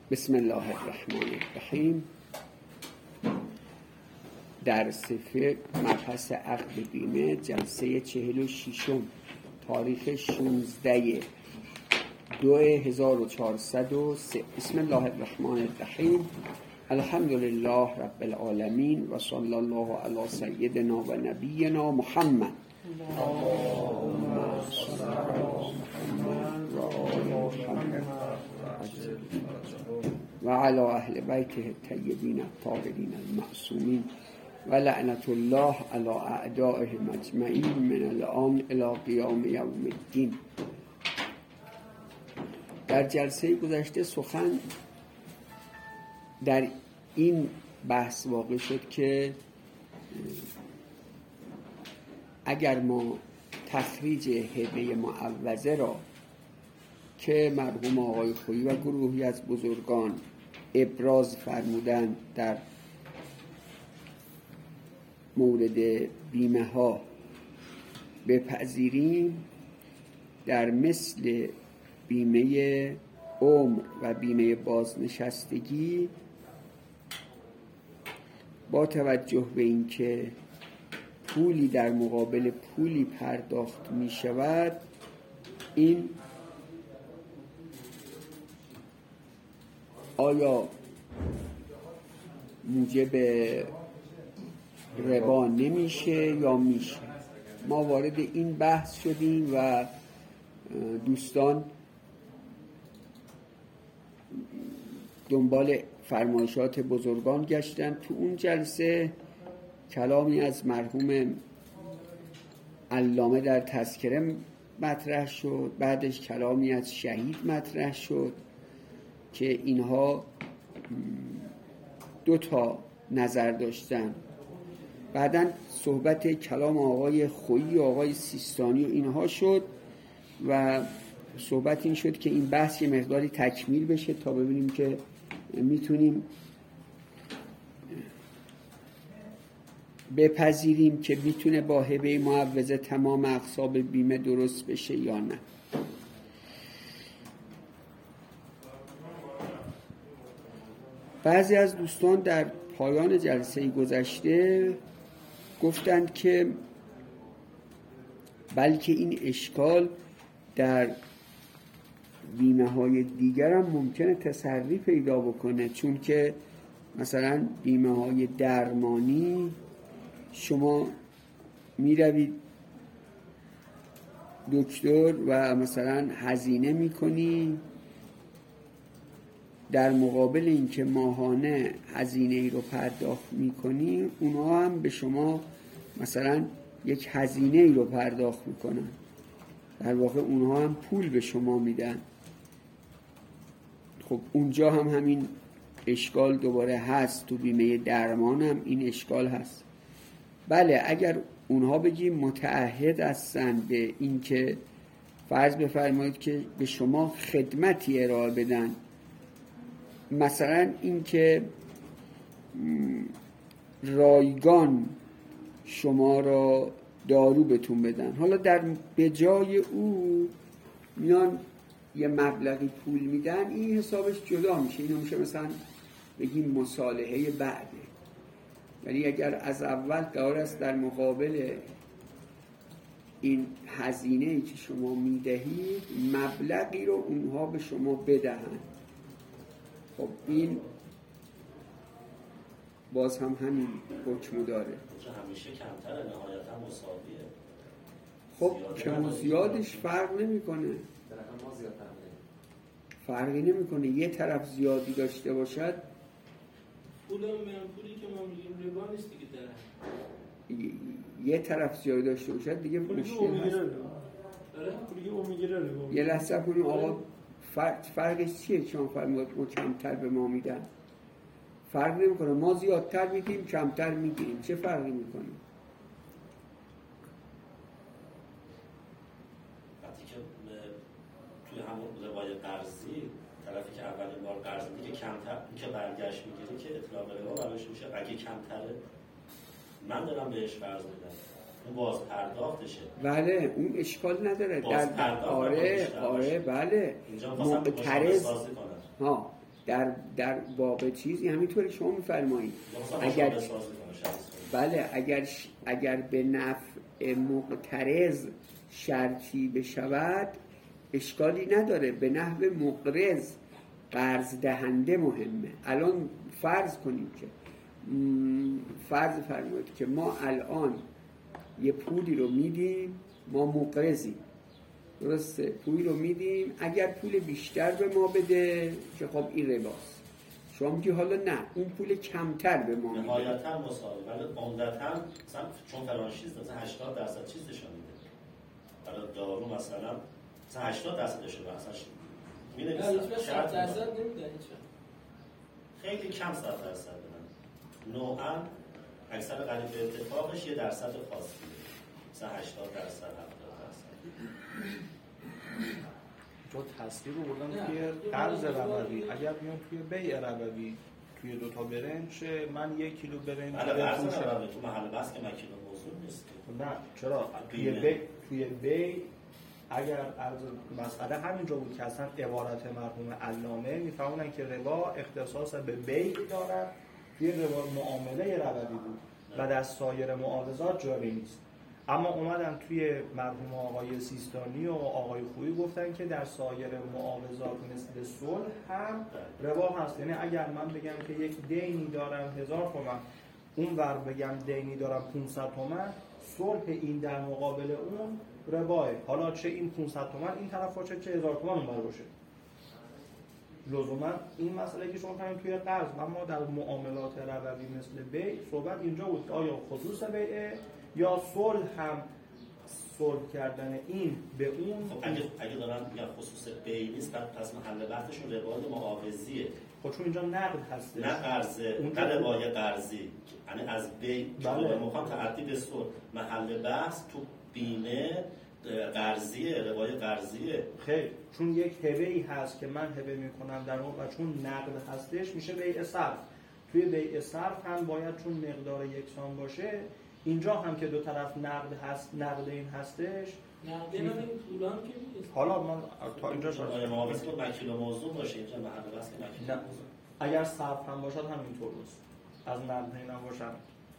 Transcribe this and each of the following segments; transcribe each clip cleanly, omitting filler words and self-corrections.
بسم الله الرحمن الرحیم. درس فقه مبحث عقد بیمه، جلسه 46، تاریخ 16/2/1403. بسم الله الرحمن الرحیم. الحمد لله رب العالمین و صلی الله علی سیدنا و نبینا محمد اللهم صل علی محمد و آل محمد و علی اهل بیته الطیبین الطاهرین المعصومین و لعنت الله علی اعدائهم اجمعین من الان الی قیام یوم الدین. در جلسه گذشته سخن در این بحث واقع شد که اگر ما تخریج هبه معوضه را که مرحوم آقای خویی و گروهی از بزرگان ابراز فرمودند در مورد بیمه ها بپذیریم، در مثل بیمه عمر و بیمه بازنشستگی با توجه به اینکه پولی در مقابل پولی پرداخت می شود، این آیا موجب ربا نمیشه یا میشه؟ ما وارد این بحث شدیم و دوستان دنبال فرمایشات بزرگان گشتن. تو اون جلسه کلامی از مرحوم علامه در تذکره مطرح شد، بعدش کلامی از شهید مطرح شد که اینها دو تا نظر داشتن. بعداً صحبت کلام آقای خویی و آقای سیستانی و اینها شد و صحبت این شد که این بحث یه مقداری تکمیل بشه تا ببینیم که میتونیم بپذیریم که میتونه با هبه معوضه تمام اقساط بیمه درست بشه یا نه. بعضی از دوستان در پایان جلسه گذشته گفتند که بلکه این اشکال در بیمه های دیگر هم ممکنه تسری پیدا بکنه، چون که مثلا بیمه های درمانی شما میروید دکتر و مثلا هزینه میکنی، در مقابل اینکه ماهانه هزینه ای رو پرداخت میکنی، اونها هم به شما مثلا یک هزینه ای رو پرداخت میکنن، در واقع اونها هم پول به شما میدن. خب اونجا هم همین اشکال دوباره هست، تو بیمه درمان هم این اشکال هست. بله، اگر اونها بگیم متعهد هستن به اینکه فرض بفرمایید که به شما خدمتی ارائه بدن، مثلا اینکه رایگان شما را دارو بهتون بدن، حالا در به جای او میان یه مبلغی پول میدن، این حسابش جدا میشه. اینو میشه مثلا بگیم مصالحه بعده. یعنی اگر از اول قرار است در مقابل این هزینه‌ای که شما میدهید مبلغی رو اونها به شما بدهند، خب این باز هم همین حکم داره. همیشه کمتر، نهایتا مساویه. خب کم و زیادش فرق نمیکنه، فرقی نمیکنه. یه طرف زیادی داشته باشد، پولی که ما میگیم ربا نیست دیگه، یه طرف زیادی داشته باشد دیگه مشکل هست. یه لحظه کنیم آقا، فرقش چیه؟ چون فرمود ما کمتر به ما میدن، فرق نمیکنه. ما زیادتر میدیم کمتر میگیریم، چه فرقی میکنه؟ وقتی که توی همون روای قرضی طرفی که اولین بار قرض میگه کمتر که برگشت میگیره که اطلاق ربا براش میشه. اگه کمتره من دارم بهش قرض میدم، اون باز پرداختشه. بله اون اشکال نداره. آره بله، معترض در باب چیزی همینطوری شما میفرمایید اگر به نفع مقترض شرطی بشود اشکالی نداره، به نحو مقرض قرض دهنده مهمه. الان فرض کنیم که فرض فرمایید که ما الان یه پولی رو میدیم، ما مقرضیم، درسته؟ پولی رو میدیم، اگر پول بیشتر به ما بده که خب این رباست. شما میگی حالا نه، اون پول کمتر به ما میده. نهایتا مساوی، ولی عمدتاً مثلا چون فرانشیز مثلا 80% چیز نشون میده. برای دارو مثلا 80%ش رو مثلا می‌نویسن. 100% نمیدن خیلی کم 100% بدن. نوعاً اکثر قریب به اتفاقش 1% خاص میده. مثلا 80%، 70%. جو تصویر رو بردم توی قرض ربوی. اگر بیان توی بیع ربوی توی 2 تا برنج، من 1 کیلو برنج بفروشم تو محل بحث که من کیلو موضوع نیست. نه چرا توی بیع اگر عرض مسئله همینجا بود که اصلا عبارت مرحوم علامه میفهمونن که ربا اختصاص به بیع دارد، توی ربا معامله ربوی بود و در سایر معاوضات جاری نیست. اما اومدن توی مرحوم آقای سیستانی و آقای خویی گفتن که در سایر معاوضات مثل صلح هم ربا هست. یعنی اگر من بگم که یک دینی دارم 1000 تومان، اون ور بگم دینی دارم 500 تومان، صلح این در مقابل اون رباه. حالا چه این 500 تومان این طرف باشه، چه 1000 تومان اون بر باشه. لزوما این مسئله که شما فرمودید توی قرض، اما در معاملات ربوی مثل بیع صحبت اینجا بود آیا خصوص بیع یا صلح هم صلح کردن این به اون. خب اگه دارن میگن خصوص بیع نیست، پس محل بحثشون روای معاوضیه. خب چون اینجا نقد هستش، نه قرضه، نه روای قرضی، یعنی از بیع که میخوام تعدی به صلح. محل بحث تو بیمه قرضیه، روای قرضیه. خیلی چون یک هبه‌ای هست که من هبه میکنم در اون و چون نقد هستش میشه بیع صرف. توی بیع صرف هم باید چون مقدار یکسان باشه، اینجا هم که دو طرف نقد هست، نقد این هستش، نقد این پولام که نیست. حالا من تا اینجا شده معاوضه بود وکیل موضوع باشه، اینجا محل بحث وکیل موضوع. اگر صرف هم باشد همینطور است، از نقد این هم باشد.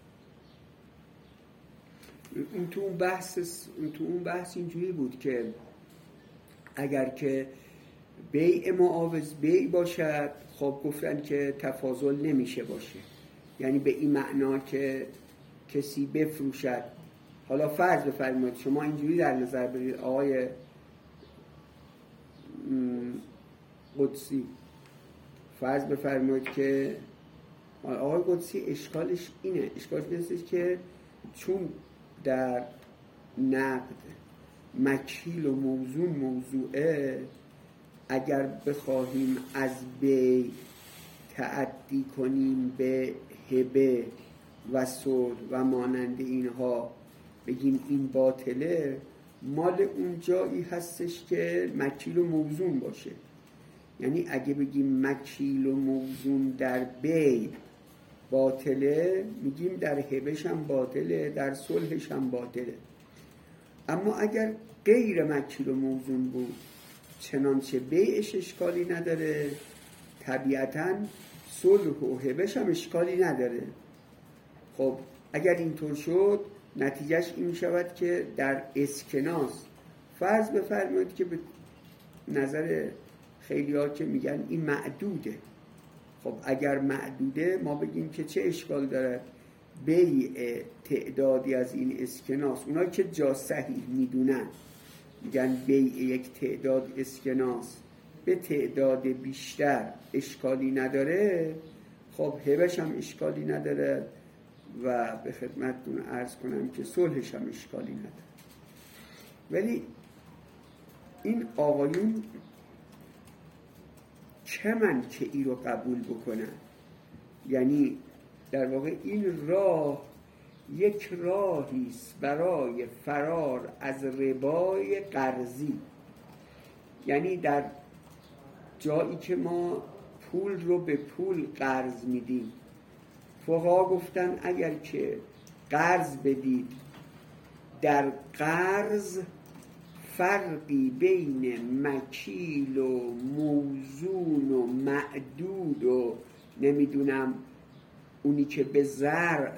این تو اون بحث اینجوری بود که اگر که بیع معاوض بیع باشد، خب گفتن که تفاضل نمیشه باشه، یعنی به این معنا که کسی بفروشد. حالا فرض بفرمایید شما اینجوری در نظر بگیرید آقای قدسی، فرض بفرمایید که آقای قدسی اشکالش اینه، اشکالش اینه که چون در نقد مکیل و موزون موضوعه، اگر بخواهیم از بیع تعدی کنیم به هبه و صلح و مانند اینها بگیم این باطله، مال اون جایی هستش که مکیل و موزون باشه. یعنی اگه بگیم مکیل و موزون در بیع باطله، میگیم در هبهش هم باطله، در صلحش هم باطله. اما اگر غیر مکیل و موزون بود، چنانچه بیعش اشکالی نداره، طبیعتاً صلح و هبهش هم اشکالی نداره. خب اگر اینطور شد، نتیجهش این شود که در اسکناس فرض بفرمایید که به نظر خیلی ها که میگن این معدوده. خب اگر معدوده، ما بگیم که چه اشکال داره بیع تعدادی از این اسکناس. اونایی که جا صحیح میدونن میگن بیع یک تعداد اسکناس به تعداد بیشتر اشکالی نداره. خب هبهش هم اشکالی نداره و به خدمتتون عرض کنم که صلحش هم اشکالی نداره. ولی این آقایون چمن که ای رو قبول بکنن، یعنی در واقع این راه یک راهیست برای فرار از ربای قرضی. یعنی در جایی که ما پول رو به پول قرض میدیم، فقها گفتن اگر که قرض بدید در قرض فرقی بین مکیل و موزون و معدود و نمیدونم اونی که به زرع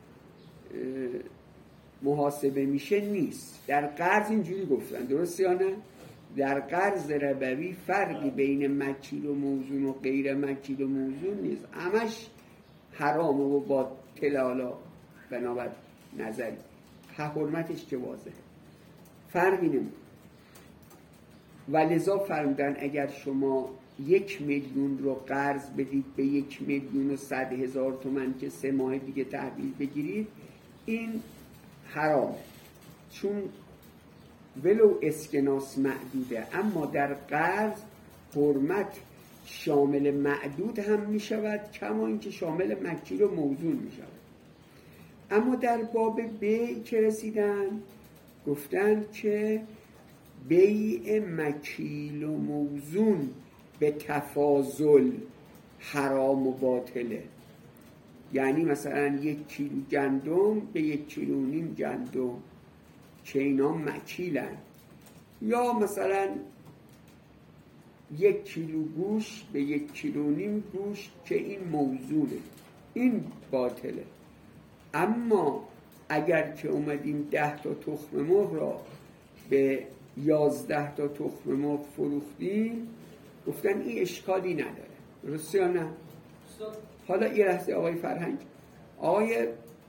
محاسبه میشه نیست. در قرض اینجوری گفتن، درسته یا نه؟ در قرض ربوی فرقی بین مکیل و موزون و غیر مکیل و موزون نیست، همش حرامه و باطل. حالا بنابر نظری حرمتش که واضحه، فرقی نمیکنه. و لذا فرمودن اگر شما 1 میلیون رو قرض بدید به 1,100,000 تومان که 3 ماه دیگه تحویل بگیرید، این حرامه، چون ولو اسکناس معدوده. اما در قرض حرمت شامل معدود هم می شود، کما اینکه شامل مکیل و موزون می شود. اما در باب بیع که رسیدن گفتن که بیع مکیل و موزون به تفاضل حرام و باطله. یعنی مثلا 1 کیلو گندم به 1,5 کیلو گندم که اینا مکیلن، یا مثلا 1 کیلو گوشت به 1,5 کیلو گوشت که این موزونه، این باطله. اما اگر که اومدیم 10 تا تخم مرغ را به 11 تا تخم مرغ فروختیم، گفتن این اشکالی نداره، درسته یا نه؟ حالا یه لحظه آقای فرهنگ، آقای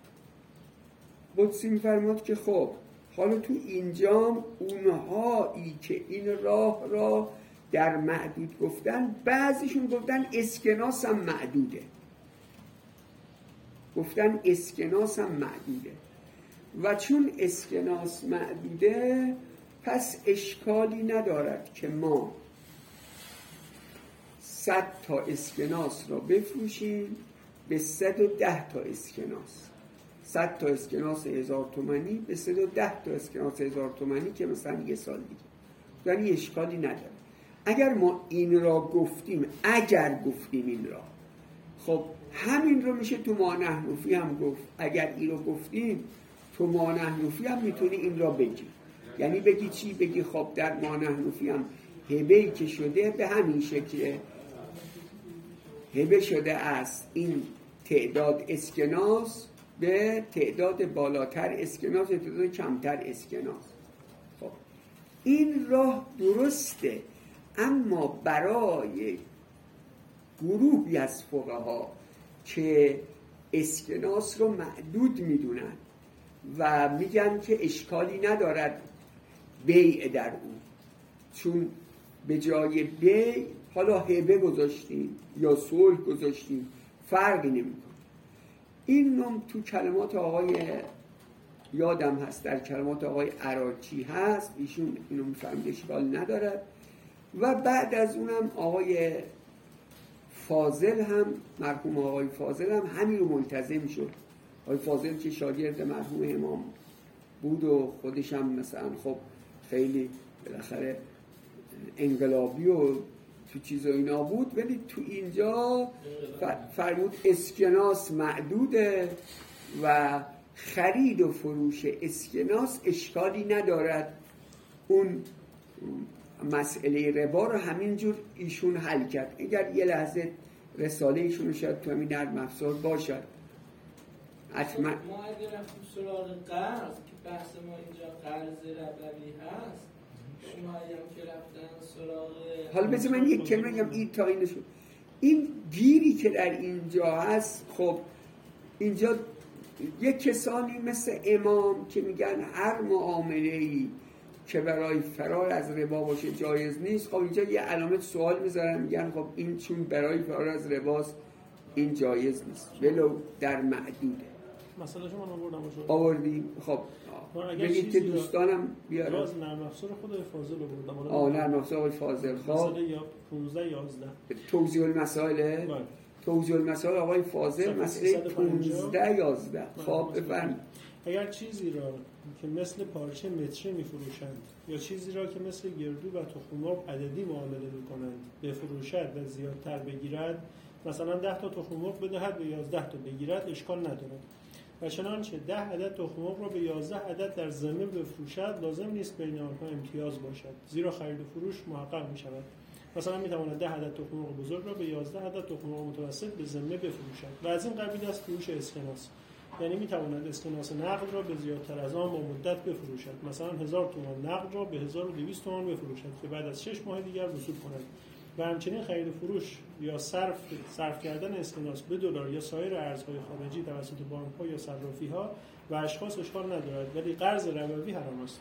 قدسی می‌فرماد که خب حالا تو اینجا اونهایی که این راه را در معدود گفتن، بعضیشون گفتن اسکناس هم معدوده، گفتن اسکناس هم معدوده. و چون اسکناس معدوده پس اشکالی ندارد که ما 100 تا اسکناس را بفروشیم به 110 تا اسکناس، 100 تا اسکناس 1000 تومانی به 110 تا اسکناس 1000 تومانی که مثلا 1 سال دیگه، یعنی اشکالی نداره. اگر ما این را گفتیم، اگر گفتیم این را، خب همین رو میشه تو مانحنوفی هم گفت. اگر این رو گفتیم تو مانحنوفی هم میتونی این را بگی. یعنی بگی چی؟ بگی خب در مانحنوفی هم هبه‌ای که شده به همین شکل هبه شده است، این تعداد اسکناس به تعداد بالاتر اسکناس، تعداد کمتر اسکناس. خب این راه درسته، اما برای گروهی از فقها که اسکناس رو معدود میدونن و میگن که اشکالی ندارد بیع در اون، چون به جای بیع حالا هبه گذاشتیم یا صلح گذاشتیم فرقی نمیکنه. این نم تو کلمات آقای یادم هست، در کلمات آقای عراقی هست، ایشون اینو میفهمید اشکال ندارد. و بعد از اونم آقای فاضل هم، مرحوم آقای فاضل هم همین رو ملتزم شد. آقای فاضل که شاگرد مرحوم امام بود و خودش هم مثلا خب خیلی بالاخره انقلابی و تو چیز و اینا بود، ولی تو اینجا فرمود اسکناس معدوده و خرید و فروش اسکناس اشکالی ندارد. اون مسئله ربا رو همینجور ایشون حل کرد. اگر یه لحظه رساله ایشون رو شاید تو همین نرم افزار باشد حتما. ما اگر رفتیم سراغ قرض که بحث ما اینجا قرض ربوی هست، شما هم که رفتن سراغ، حالا بذار من یک کلمه بگم این تا اینو شد. این گیری که در اینجا هست، خب اینجا یک کسانی مثل امام که میگن هر معامله‌ای که برای فرار از ربا باشه جایز نیست. خب اینجا یه علامت سوال میذارن، میگن خب این چون برای فرار از رباست این جایز نیست ولو در معدوده. مثلا شما آوردیم. خب بگید که دوستانم بیارن. باز نرم افزار خود فاضل رو بردم. نرم افزار فاضل. خب مسئله 15 11 توضیح المسائل. توضیح المسائل آقای فاضل مسئله 15 11. خب بفرمایید. اگر چیزی را که مثل پارچه متری می‌فروشند یا چیزی را که مثل گردو و تخم مرغ عددی معامله می‌کنند بفروشد و زیادتر بگیرد، مثلا 10 تا تخم مرغ بدهد و 11 تا بگیرد، اشکال ندارد. و چنانچه 10 عدد تخم مرغ را به 11 عدد در ذمه بفروشد لازم نیست بین آنها امتیاز باشد، زیرا خرید و فروش محقق می شود. مثلا می تواند 10 عدد تخم مرغ بزرگ را به 11 عدد تخم مرغ متوسط به ذمه بفروشد و از این قبیل است فروش اسکناس. یعنی می تواند اسکناس نقد را به زیادتر از آن با مدت بفروشد، مثلا 1000 تومان نقد را به 1200 تومان بفروشد که بعد از 6 ماه دیگر وصول کند. و همچنین خرید و فروش یا صرف کردن اسکناس به دلار یا سایر ارزهای خارجی توسط بانک‌ها یا صرافی‌ها و اشخاص اشکال ندارد، ولی قرض ربوی حرام است.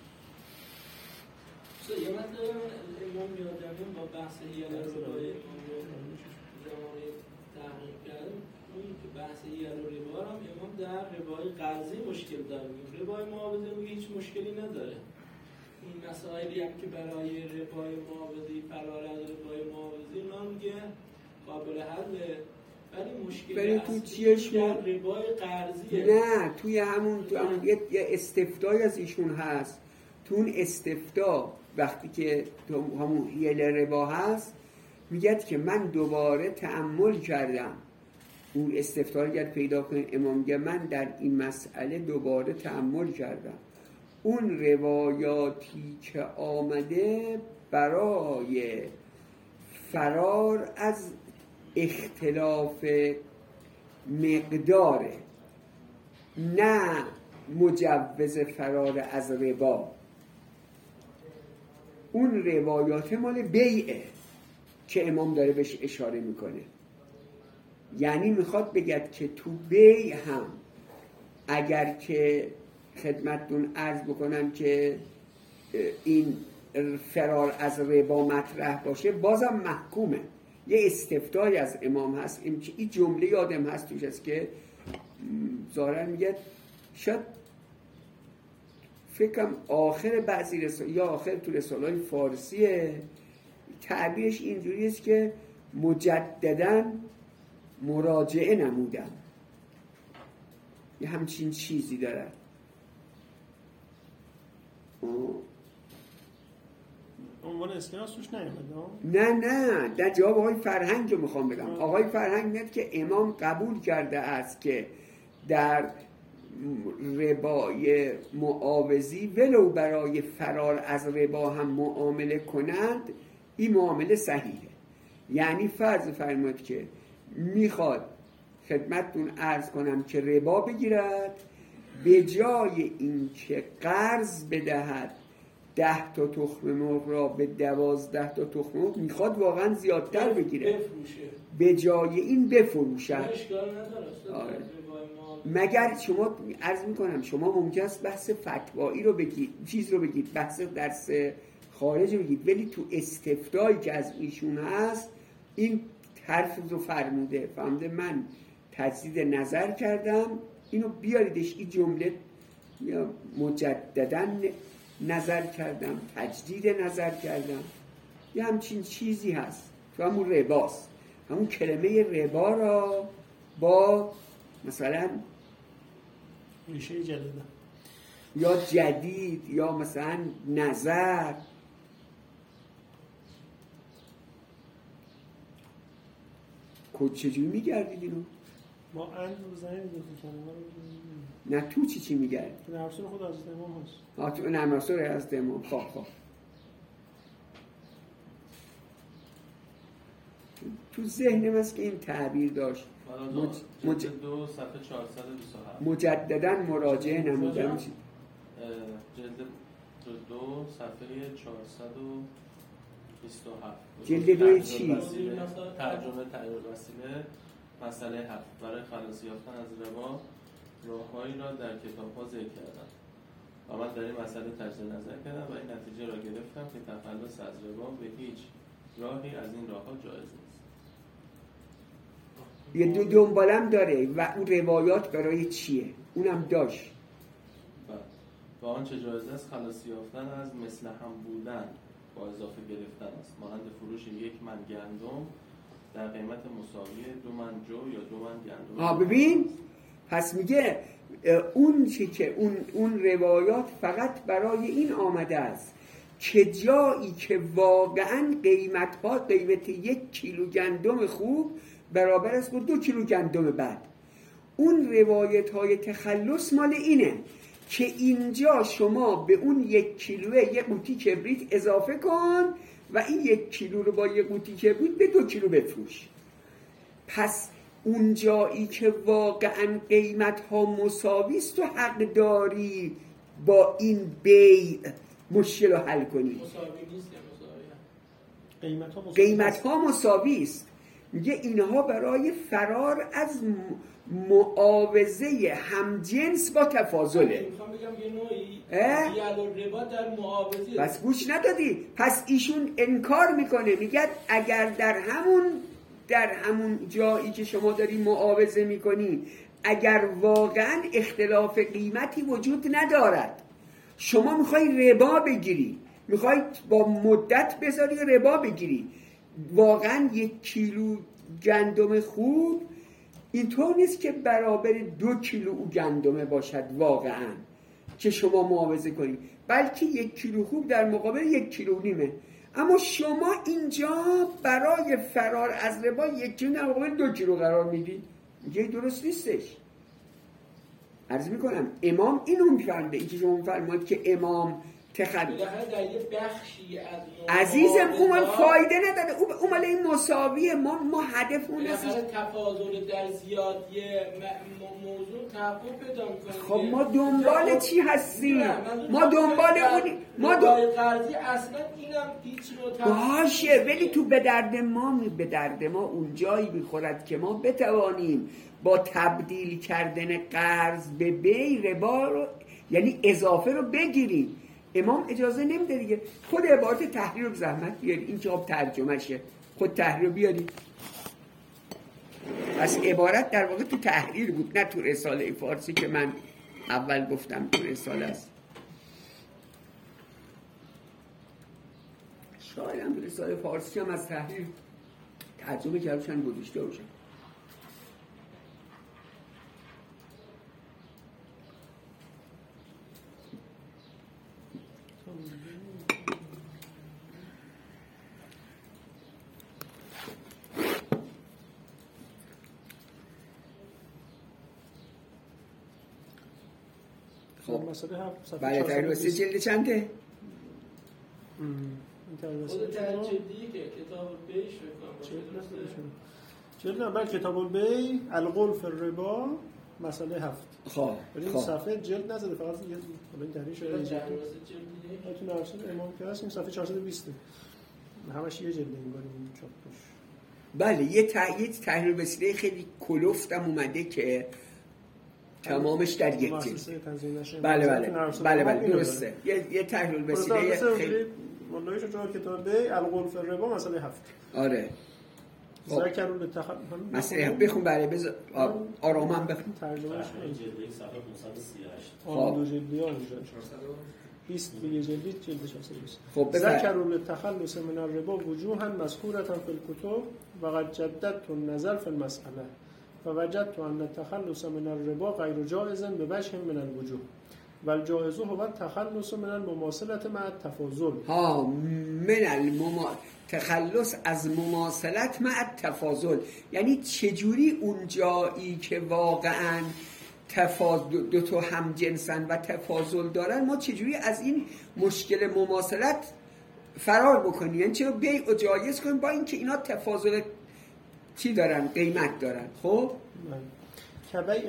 یه مطلب امام یادمون با بحث یل ربای زمانی تحقیق کردیم، اون که بحث یل ربا هم امام در ربای قرضی مشکل داره. ربای معاوضه میگه هیچ مشکلی نداره. این مسائلی هم که برای ربای معاوضی فرار از ربای معاوضی اونا میگه قابل حله، ولی مشکل اصلی در ربای قرضیه. نه توی همون یه استفتای از ایشون هست. تو اون استفتا وقتی که همون یل ربا هست میگه که من دوباره تأمل کردم. اون استفتا رو اگر پیدا کنید امام میگه من در این مسئله دوباره تأمل کردم. اون روایاتی که آمده برای فرار از اختلاف مقداره، نه مجوز فرار از ربا. اون روایات مال بیعه که امام داره بهش اشاره میکنه. یعنی میخواد بگه که تو بیع هم اگر که خدمتتون عرض بکنم که این فرار از ربا مطرح باشه بازم محکومه. یه استفتای از امام هست، این جمله یادم هست توش هست که ظاهرا میگه شاید فکرم آخر بعضی رساله یا آخر تو رساله‌های فارسیه تعبیرش اینجوری است که مجدداً مراجعه نمودم، یه همچین چیزی داره. عنوان اسکناس توش نیومده. نه در جواب آقای فرهنگ رو میخوام بگم. آقای فرهنگ میگه که امام قبول کرده است که در ربای معاوضی ولو برای فرار از ربا هم معامله کنند، این معامله صحیحه. یعنی فرض فرمایید که میخواد خدمتتون عرض کنم که ربا بگیرد، به جای این که قرض بدهد 10 تا تخم مرغ را به 12 تا تخم مرغ میخواد واقعا زیادتر بگیره، به جای این بفروشد. مگر شما عرض میکنم شما ممکن است بحث فتوایی رو بگید، چیز رو بگید، بحث درس خارج رو بگید، ولی تو استفتایی که از ایشون هست این حرف رو فرموده. فهمده من تجدید نظر کردم، اینو بیاریدش. این جمله یا مجدداً نظر کردم، تجدید نظر کردم، یه همچین چیزی هست تو همون رباست. همون کلمه ربا را با مثلا ریشه جدید یا جدید یا مثلا نظر چجوری میگردید اینو؟ ما اند رو زنید نه تو چی میگرد؟ تو نرسول خود از امام هست. تو نرسول از امام. خواه تو ذهنم است که این تعبیر داشت. جلد 2 صفحه 427 مجددا مراجعه نمودم. جلد 2 صفحه 427 جلد 2 چی؟ ترجمه تغییر وسیله مسئله 7 برای خلاص یافتن از ربا راههایی را در کتاب‌ها ذکر کردم و من در این مسئله تجدید نظر کردم و این نتیجه را گرفتم که تخلص از ربا به هیچ راهی از این راه‌ها جایز نیست. یه دنبالم داره و اون روایات برای چیه؟ اونم داشت. با آنچه جایز است خلاص یافتن از مثل هم بودن با اضافه گرفتن است، مانند فروش 1 من گندم در قیمت مساوی 2 من جو یا 2 من گندم. ببین پس میگه اون چی که اون روایات فقط برای این آمده است که جایی که واقعا قیمت 1 کیلو گندم خوب برابر است با 2 کیلو گندم بد، اون روایت های تخلص مال اینه که اینجا شما به اون 1 کیلوه 1 قوطی کبریت اضافه کن و این 1 کیلو رو با 1 قوطی کبریت به 2 کیلو بفروش. پس اون جایی که واقعا قیمت ها مساوی است تو حق داری با این بیع مشکل رو حل کنی. مساوی نیست یا مساوی؟ قیمت ها مساوی است. میگه اینها برای فرار از معاوضه همجنس با تفاضله. میخوام بگم یه نوعی ریال و ربا در معاوضه. بس گوش ندادی. پس ایشون انکار میکنه، میگه اگر در همون جایی که شما داری معاوضه میکنی اگر واقعا اختلاف قیمتی وجود ندارد، شما میخوای ربا بگیری، میخوای با مدت بذاری ربا بگیری، واقعا 1 کیلو گندم خوب اینطور نیست که برابر 2 کیلو او گندمه باشد واقعا که شما معاوضه کنید، بلکه 1 کیلو خوب در مقابل 1 کیلو نیمه. اما شما اینجا برای فرار از ربا 1 کیلو در مقابل 2 کیلو قرار میدید. میگه درست نیستش. عرض میکنم امام اینو میفرمده، این که شما میفرماید که امام بالاخره در یه بخشی از عزیزم اون فایده نداره، اون مال این مساویه. ما هدف اون نیست. بالاخره تفاضل در زیادی موضوع تحقق پیدا می‌کنه. خب ما دنبال چی هستیم؟ ما دنبال اون قرضی اصلا اینم هیچ نوع باشه، ولی تو به درد ما اون جایی میخورد که ما بتوانیم با تبدیل کردن قرض به بیع ربا رو یعنی اضافه رو بگیریم. امام اجازه نمیده دیگه. خود عبارت تحریر رو زحمت بیاری، این جواب ترجمه شه، خود تحریر رو بیاری. پس عبارت در واقع تو تحریر بود، نه تو رساله فارسی که من اول گفتم تو رساله است. شاید هم رساله فارسی هم از تحریر ترجمه کردن گذاشته باشن. بله تحریر وسیع جلد چنده؟ خود جلدی که کتاب البیع جلد اول کتاب البیع القول فی الربا مسئله 7. خب این صفحه جلد نزده، فقط یه این تحریر شده جلدی تو نرسل امام که هست. این صفحه 420 همش یه جلد انگار این چاپش. بله یه تحریر وسیله خیلی کلفتم اومده که تمامش در یک جلد. بله درسته. یه تحریر وسیله خیلی والله شجاع کتاب بیع القول فی الربا مسئله 7. آره ذکر به تخلص مسئله بخون. بله بذار آرامم بخون. ترجمهش جلد صفحه 538. خب دو جلدی ها اونجا 20 یه جلدی جلد 420. خب ذکر به تخلص من الربا وجوها مذکورة فی الکتب و قد جددت النظر فی المسأله فوجدت ان التخلص من الربا غیر جائز بوجه من الوجوه والجائز هو التخلص من المماثلة مع التفاضل. تخلص از مماثلت مع التفاضل یعنی چجوری اون جایی که واقعا دو تا هم جنسن و تفاضل دارن ما چجوری از این مشکل مماثلت فرار بکنیم، یعنی چرا بیع و جایز کنیم با اینکه اینا تفاضل چی دارن؟ قیمت دارن. خب كبيع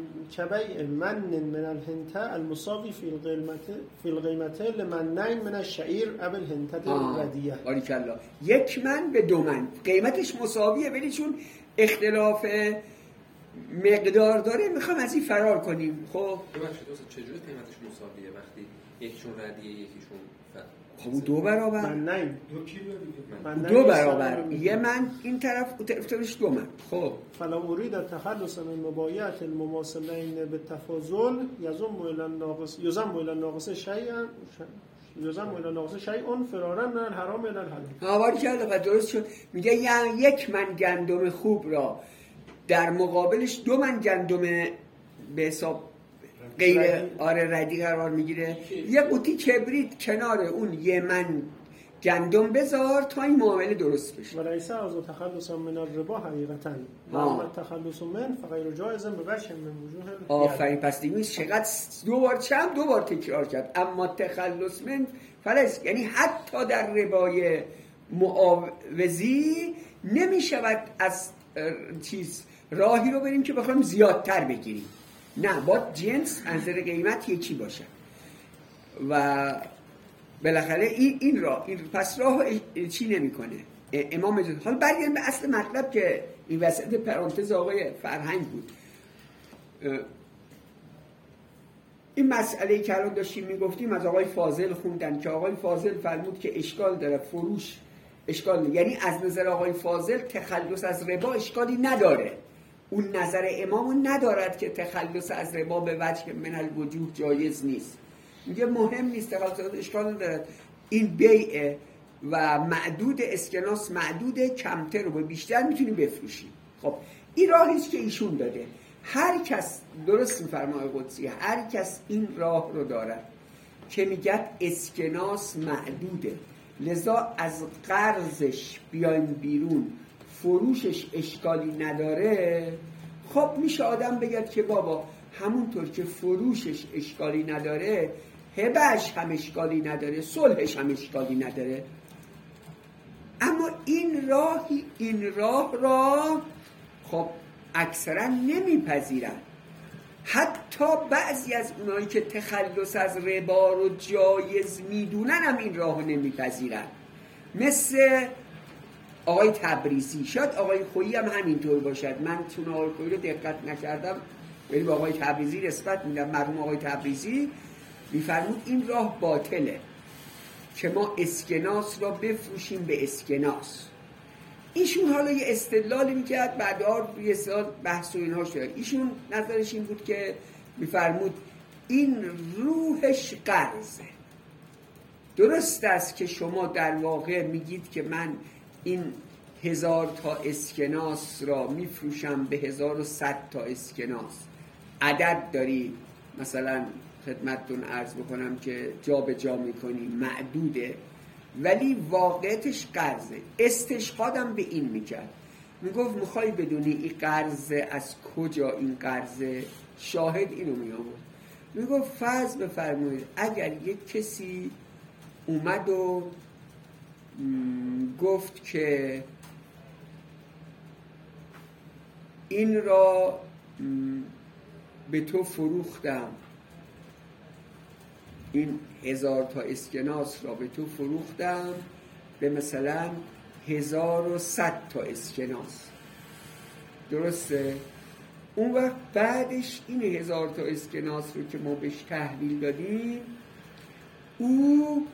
من الهنته المساوي في القيمة لمنين من الشعير او الهنته الردية. باریکالله. 1 من به 2 من قیمتش مساویه ولی چون اختلاف مقدار داره میخوام از این فرار کنیم. خب چجوری قیمتش مساویه وقتی یکیشون ردیه یکیشون خب 2 برابر من 2 برابر یه من این طرفش 2 من. خب فلو اريد التخلص من مبايعة المماثلين بالتفاضل يضم الى الناقص شيء فرارا من الحرام الى الحلال. باریکالله. درست شد. میگه یعنی 1 من گندم خوب را در مقابلش 2 من گندم به حساب غیر ردی قرار میگیره. یه قوطی کبریت کنار اون 1 من گندم بذار تا این معامله درست بشه. و لیس از تخلص من الربا حقیقتا و تخلص من فغیر جایز به وجه من وجوه. آفرین. پس دیگه چقدر دو بار تکرار کرد. اما تخلص من فلس، یعنی حتی در ربای معاوضی نمی شود از راهی رو بریم که بخوایم زیادتر بگیریم، نه، با جنس انظر قیمت یکی باشه و بالاخره این پس راه چی نمیکنه امام جد. حالا برگردیم به اصل مطلب که این وسط پرانتز آقای فرهنگ بود. این مسئله که الان داشتیم میگفتیم از آقای فاضل خوندن که آقای فاضل فرمود که اشکال داره، فروش اشکال، یعنی از نظر آقای فاضل تخلص از ربا اشکالی نداره. اون نظر امامو ندارد که تخلص از ربا به وجه من الوجوه جایز نیست. میگه مهم نیست، تخلص اشکال ندارد. این بیع و معدود اسکناس، معدود کمتر رو به بیشتر میتونیم بفروشیم. خب این راهیست که ایشون داده. هر کس، درست میفرمای قدسی، هر کس این راه رو دارد که میگه اسکناس معدوده، لذا از قرضش بیایم بیرون، فروشش اشکالی نداره، خب میشه آدم بگه که بابا همونطور که فروشش اشکالی نداره، هبهش هم اشکالی نداره، صلحش هم اشکالی نداره. اما این راه را خب اکثرا نمیپذیرن. حتی بعضی از اونایی که تخلص از ربا رو جایز میدونن هم این راه رو نمیپذیرن، مثل آقای تبریزی. شاید آقای خویی هم همینطور باشد، من چون آقای خویی رو دقت نکردم ولی با آقای تبریزی نسبت میدم. مرحوم آقای تبریزی میفرمود این راه باطله که ما اسکناس را بفروشیم به اسکناس. ایشون حالا یه استدلالی میکرد، بعدا یه سال بحث و اینها شد. ایشون نظرش این بود که میفرمود این روحش قرضه. درست است که شما در واقع میگید که من این 1000 تا اسکناس را میفروشم به 1100 تا اسکناس، عدد داری، مثلا خدمتتون عرض بکنم که جا به جا میکنی، معدوده، ولی واقعیتش قرضه. استشهادم به این میکرد، میگفت میخوای بدونی این قرضه از کجا، این قرضه شاهد اینو میآورد. میگفت فرض بفرمایید اگر یک کسی اومد و گفت که این را به تو فروختم، این 1000 تا اسکناس را به تو فروختم به مثلا 1100 تا اسکناس، درسته؟ اون وقت بعدش این 1000 تا اسکناس رو که ما بهش تحویل دادیم، او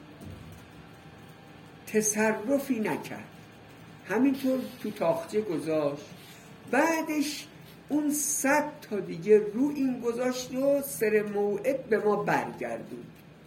تصرفی نکرد، همینطور تو تاخچه گذاشت، بعدش اون 100 تا دیگه رو این گذاشت و سر موعد به ما برگردون.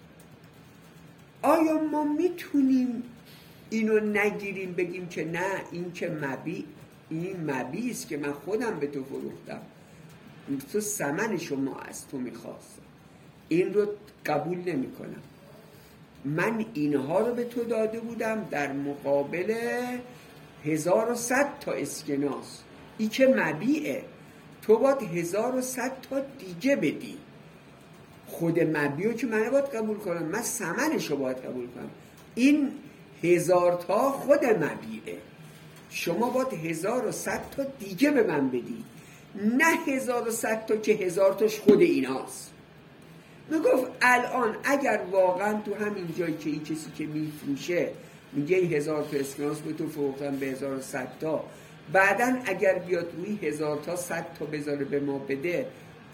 آیا ما میتونیم اینو نگیریم بگیم که نه این که این مبیست که من خودم به تو فروختم، تو ثمن شما از تو میخواستم، این رو قبول نمی کنم، من اینها رو به تو داده بودم در مقابل 1100 تا اسکناس، این که مبیعه، تو باید 1100 تا دیگه بدی. خود مبیعو که من باید قبول کنم، من ثمنش رو باید قبول کنم. این 1000 تا خود مبیعه، شما باید 1100 تا دیگه به من بدی، نه 1100 تا که 1000 تاش خود ایناست. میگفت الان اگر واقعا تو همین جایی که این کسی که میفروشه میگه 1000 تا اسکناس به تو فروختم به 1100 تا، بعدن اگر بیاد روی 1000 تا 100 تا بذاره به ما بده،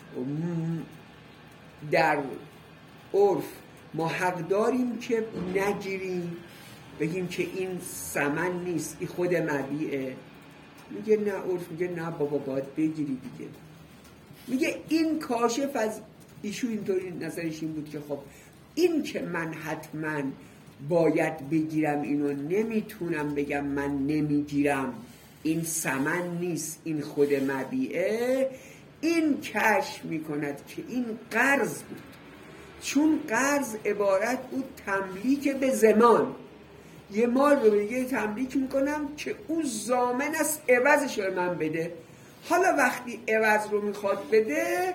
در عرف ما حق داریم که نگیریم، بگیم که این ثمن نیست، این خود مبیعه؟ میگه نه، عرف میگه نه بابا باید بگیری دیگه. میگه این کاشف از ایشون اینطوری نظرش این بود که خب این که من حتما باید بگیرم اینو نمیتونم بگم من نمیگیرم، این ثمن نیست، این خود مبیعه. این کشف میکند که این قرض بود، چون قرض عبارت بود تملیک به زمان، یه مال رو به یه تملیک میکنم که او ضامن است عوضش رو من بده. حالا وقتی عوض رو میخواد بده،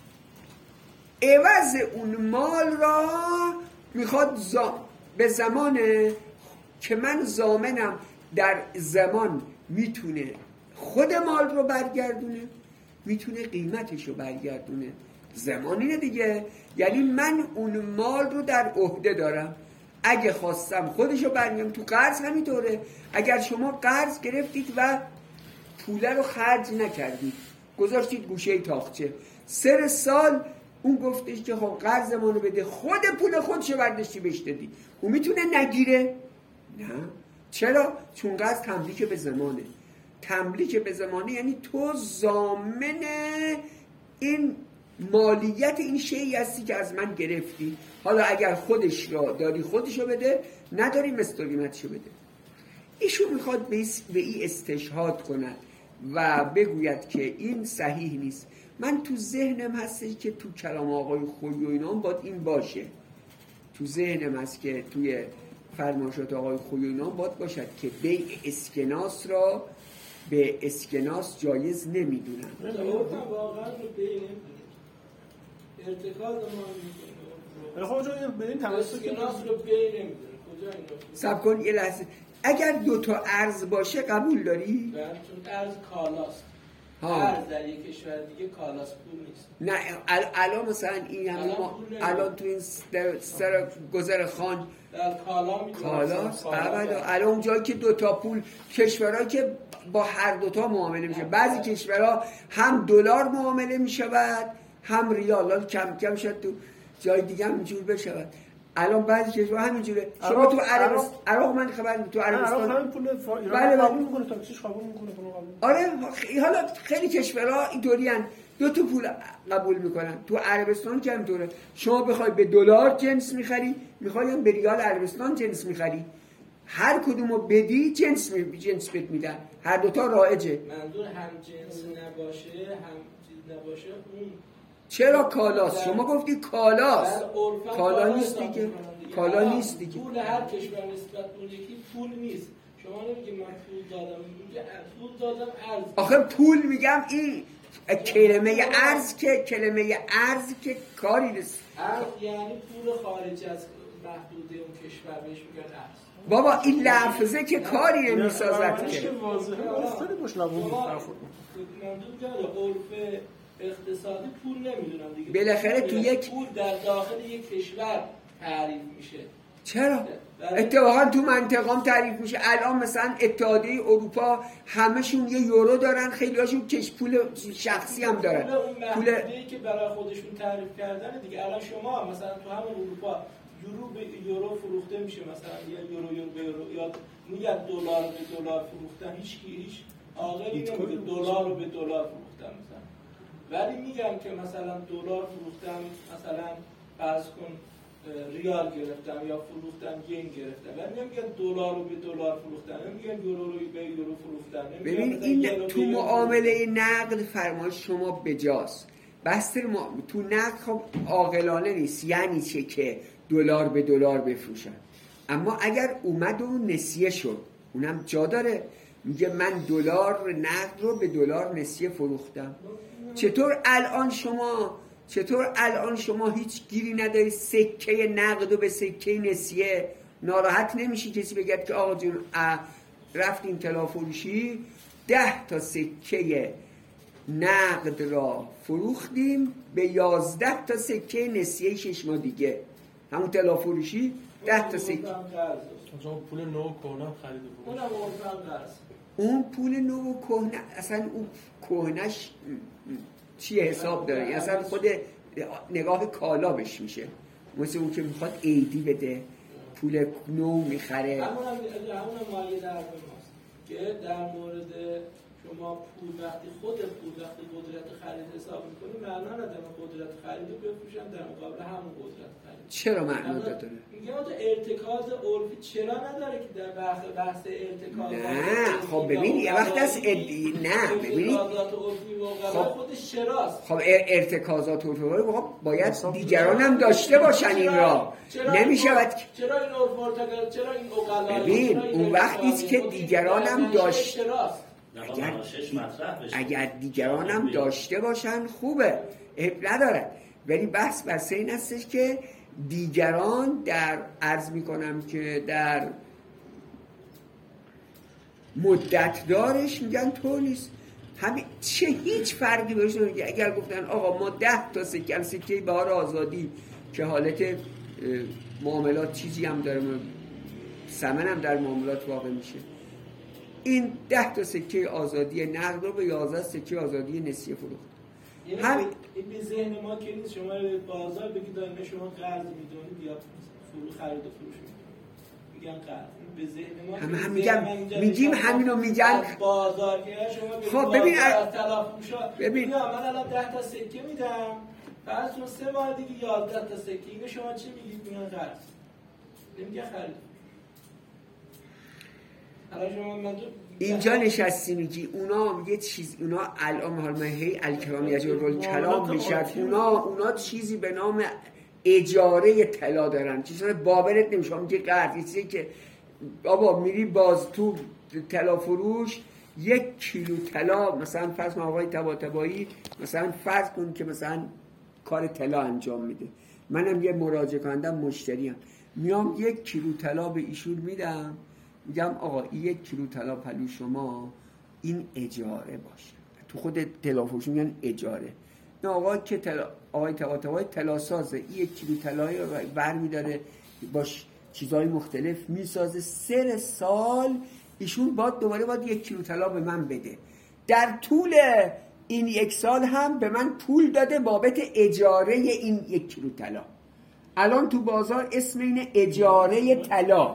عوض اون مال را میخواد به زمان که من ضامنم در زمان میتونه خود مال رو برگردونه، میتونه قیمتش رو برگردونه. زمان اینه دیگه، یعنی من اون مال رو در عهده دارم، اگه خواستم خودش رو برگردم. تو قرض همینطوره، اگر شما قرض گرفتید و پوله رو خرج نکردید، گذاشتید گوشه تاقچه، 3 سال اون گفتش که خب قرض ما رو بده، خود پول خودشو برداشتی بهش دادی، اون میتونه نگیره؟ نه. چرا؟ چون قرض تملیک به زمانه. تملیک به زمانه یعنی تو ضامن این مالیت این شیئی هستی که از من گرفتی. حالا اگر خودش را داری خودشو بده، نداری مثل قیمتشو بده. ایشون میخواد به این استشهاد کند و بگوید که این صحیح نیست. من تو ذهنم هستش که تو کلام آقای خویی و اینا باید این باشه، تو ذهنم هست که توی فرمایشات آقای خویی و اینا باید باشد که بیع اسکناس را به اسکناس جایز نمیدونن. واقعا رو بیع ارتکاز ما میکنه. خب جایی به این توسط اسکناس رو بیع نمیدونه. کجا اینو صبر کن یه لحظه. اگر 2 ارز باشه قبول داری؟ چون ارز کالاست. ارز در یک کشور دیگه کالاست، پول نیست. نه الان مثلا این الان تو این سر گذر خان در کالاست. الان اون جایی که 2 پول، کشورها که با هر 2 معامله میشه، بعضی کشورها هم دلار معامله میشود هم ریال، کم کم شد تو جای دیگه هم اینجور بشود. الان بعضی کشورها همینجوره. شما تو عراق من خبر تو عربستان همین پول ایران قبول میکنه، تاکسیش قبول میکنه. آره حالا خیلی کشورها اینطوری ان 2 پول قبول میکنن. تو عربستان که همینطوره. شما بخوای به دلار جنس میخری، میخوای به ریال عربستان جنس میخری، هر کدومو بدی جنس بهت میدن. هر 2 رایجه. منظور هم جنس نباشه، هم چیز نباشه، اون چرا کالاست؟ شما گفتی کالاست. کالا نیست دیگه. کالا نیست دیگه. پول هر کشور نسبت اون یکی پول نیست. شما نمیگی من پول دادم، میگی پول دادم ارز. آخه پول میگم این کلمه ارز که کاری نیست. ارز یعنی پول خارج از محدوده اون کشور بهش میگن ارز. بابا این لفظه که کاری نمیسازد که. واضحه خیلی خوش لبون برخورد. منظور داره عرف اقتصادی پول نمیدونم دیگه. بالاخره تو یک پول در داخل یک کشور تعریف میشه. چرا؟ اتفاقا تو منطقه‌ام تعریف میشه. الان مثلا اتحادیه اروپا همشون یه یورو دارن، خیلی هاشون پول شخصی هم دارن. پول که برای خودشون تعریف کردن دیگه. الان شما مثلا تو همون اروپا یورو به یورو فروخته میشه، مثلا یا یورو به یورو، یا میگن دلار به دلار فروختن، هیچ عاقلی نمیگه دلار رو به دلار فروختن مثلا. ولی میگم که مثلا دلار فروختم، مثلا فرض کن ریال گرفتم یا فروختم ین گرفتم، ولی نمیگن دلار رو به دلار فروختن، نمیگن یورو رو به یورو فروختن. ببین این تو معامله نقد فرمایش شما بجاست. بستر تو نقد خب عاقلانه نیست. یعنی چه که دلار به دلار بفروشن. اما اگر اومد و نسیه شد، اونم جا داره، میگه من دلار نقد رو به دلار نسیه فروختم. چطور الان شما هیچ گیری نداری سکه نقد و به سکه نسیه ناراحت نمیشی کسی بگه که آقا جون رفتیم طلا فروشی 10 سکه نقد را فروختیم به 11 سکه نسیه 6 ماه دیگه، همون طلا فروشی 10 سکه. اون پول نو کهنه خرید و فروش. اون پول نو و کهنه اصلا اون کهنش چیه حساب داره؟ اصلا خود نگاه کالا بهش میشه، مثل اون که میخواد عیدی بده پول نو میخره. همون مایه در ماست که در مورد شما پول وقتی قدرت خرید حساب میکنی معنا نداره قدرت خرید رو بفروشن در مقابل همون قدرت خرید. چرا معنا داره؟ میگم تو ارتکاز عرفی چرا نداره که در بحث ارتکاز نه خب ببین یه وقت از نه ببینید خودش چراست. خب ارتکازات عرفی باید دیگران هم داشته باشن این را نمیشود چرا این عرف مرتکز چرا این عقلا ببین اون وقتی که دیگران هم داشت اگر دیگران هم داشته باشن خوبه عیب نداره، ولی بحث بس این هستش که دیگران در عرض میکنم که در مدت دارش میگن تو نیست همین چه هیچ فرقی بهش نمیگه. اگر گفتن آقا ما 10 تا سکه بهار آزادی که حالت معاملات چیزی هم داره ثمن هم در معاملات واقع میشه، این 10 تا سکه آزادی نقد رو به 11 سکه آزادی نسیه فروخت. همین این به ذهن ما که نیست شما بازار بگید دائما شما قرض میدونید یا خرید و فروش میگن قرض به ذهن ما هم میگیم همینو میگن بازار که شما خب ببین ببین من الان 10 تا سکه میدم بعد 3 ماه دیگه 11 تا سکه اینو شما چی میگید؟ میگن قرض نمیگه خرید. اینجا نشستی میگی اونا یه چیز اونا الان حال من هی الکرامی از رول کلام میشد اونا چیزی به نام اجاره طلا دارن چیزی بابرت نمیشه میگه قرض چیزی که بابا میری باز تو طلا فروش 1 کیلو طلا مثلا فرض کن آقای طباطبایی مثلا فرض کن که مثلا کار طلا انجام میده، منم یه مراجعه کنندم مشتریم میام 1 کیلو طلا به ایشون میدم میگم آقا این 1 کیلو طلا پلو شما این اجاره باشه. تو خود طلافروش میگن اجاره. نه آقا که آقای طباطبایی طلا سازه این 1 کیلو طلایی رو برمی‌داره باش چیزهای مختلف میسازه 3 سال ایشون دوباره باید 1 کیلو طلا به من بده. در طول این 1 سال هم به من پول داده بابت اجاره این 1 کیلو طلا. الان تو بازار اسم این اجاره طلا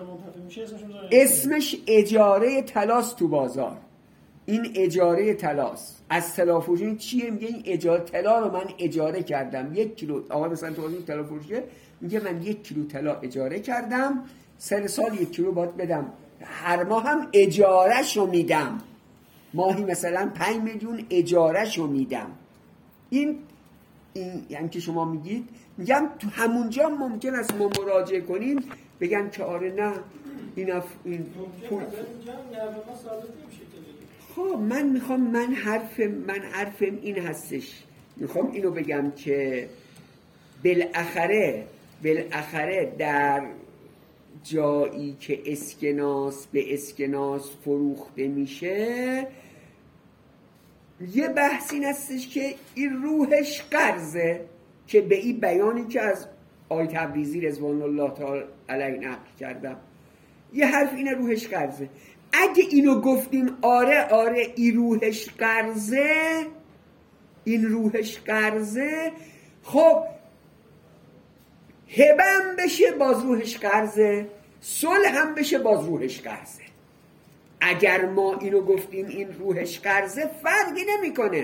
اسمش اجاره طلاست تو بازار. این اجاره طلاست. از طلافروشی چیه؟ میگه این اجاره طلا رو من اجاره کردم 1 کیلو. آقا مثلا تو این طلافروشیه میگه من 1 کیلو طلا اجاره کردم 3 سال 1 کیلو باید بدم، هر ماه هم اجارهشو میدم، ماهی مثلا 5 میلیون اجارهشو میدم. این یعنی که شما میگید میگم تو همونجا ممکن است ما مراجعه کنیم بگن که آره نه این پول خب من حرفم این هستش، میخوام اینو بگم که بالاخره در جایی که اسکناس به اسکناس فروخته میشه یه بحث این هستش که این روحش قرضه که به این بیانی که از آقای تبریزی رضوان الله تعالی علیه نقل کردم یه حرف اینه روحش قرضه. اگه اینو گفتیم آره این روحش قرضه خب هبم بشه باز روحش قرضه، صلح هم بشه باز روحش قرضه. اگر ما اینو گفتیم این روحش قرضه فرقی نمیکنه.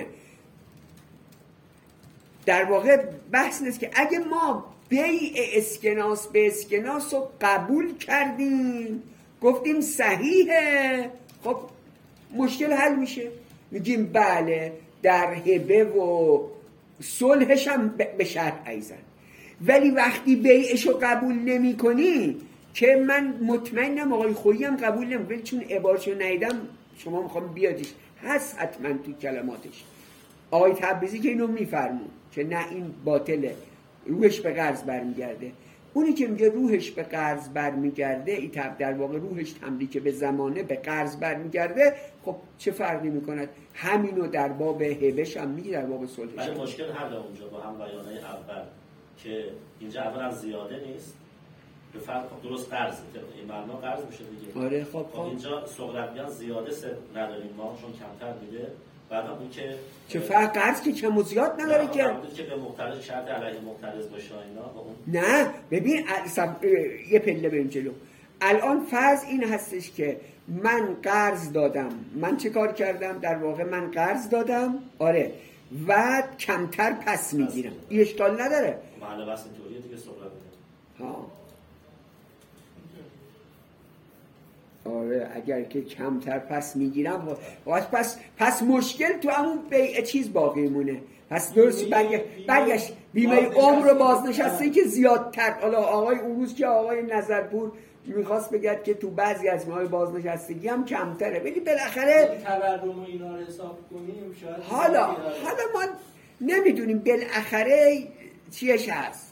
در واقع بحث نیست که اگه ما بیع اسکناس به اسکناس رو قبول کردیم گفتیم صحیحه خب مشکل حل میشه، میگیم بله در هبه و صلحش هم به شرط ایزن. ولی وقتی بیعشو قبول نمی کنی که من مطمئنم آقای خویی هم قبول نمی، چون عبارشو ندیدم شما میخوام بیادیش هست حتما تو کلماتش. آقای تبریزی که اینو میفرمون که نه این باطله روحش به قرض برمیگرده. اونی که میگه روحش به قرض برمیگرده این در واقع روحش تملیک به زمانه به قرض برمیگرده. خب چه فرقی میکند؟ همینو در باب هبش هم میگه در باب صلحش. ولی مشکل هر دو اونجا با هم بیانه اول که اینجا اولا زیاده نیست به فرق درست قرض این معنا قرض میشه دیگه. آره خب اینجا سقراطیان زیاده نداریم ما چون کمتر میده. بعدم اون که فرق قرض که کم و زیاد نداره که به مختلف شرط علیه مختلف باشه اینا با اون نه. ببین یه پله بریم جلو. الان فرض این هستش که من قرض دادم، من چه کار کردم؟ در واقع من قرض دادم، آره، و کمتر پس میگیرم. این اشکال نداره. معنی بس اینطوریه دیگه صحبت می‌کنه. ها آره، اگر که کمتر پس میگیرم پس مشکل تو همون بیع چیز باقی مونه. پس درست برگشت بیمه عمر رو بازنشسته که زیادتر. حالا آقای اون روز که آقای نظرپور میخواست بگد که تو بعضی از ماهای بازنشستگی هم کمتره، ولی بالاخره تورم و اینا رو حساب کنیم شاید حالا ما نمیدونیم بالاخره چیش هست.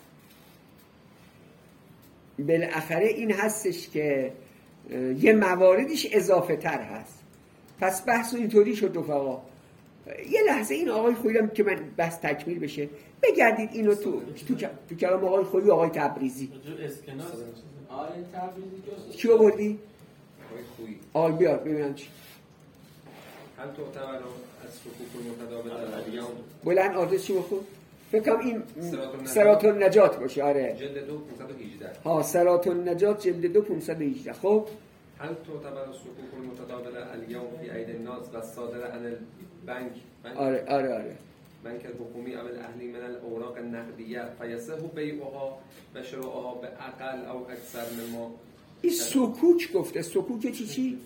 بالاخره این هستش که یه مواردش اضافه تر هست. پس بحث اینطوری شد رفقا. یه لحظه این آقای خویی که من بس تکمیل بشه بگردید اینو تو کلام آقای خویی، آقای تبریزی. آقای تبریزی چی آوردی؟ آقای خویی. آقای بیار ببینم چی. هل تعتبر از حقوق المتداول الیوم بلند آدرس چی بخون؟ فکرم این صراط النجات باشه. آره جلد 2 518. ها صراط النجات جلد 2 518. خب هل تعتبر الحقوق المتداول الیوم فی اید الناس و صادره عن البنک آره بنک الحکومی او الاهلی من الاوراق النقدیه فیصح بیعها و شروعها به اقل او اکثر مما. این سکوک گفته. سکوک چی؟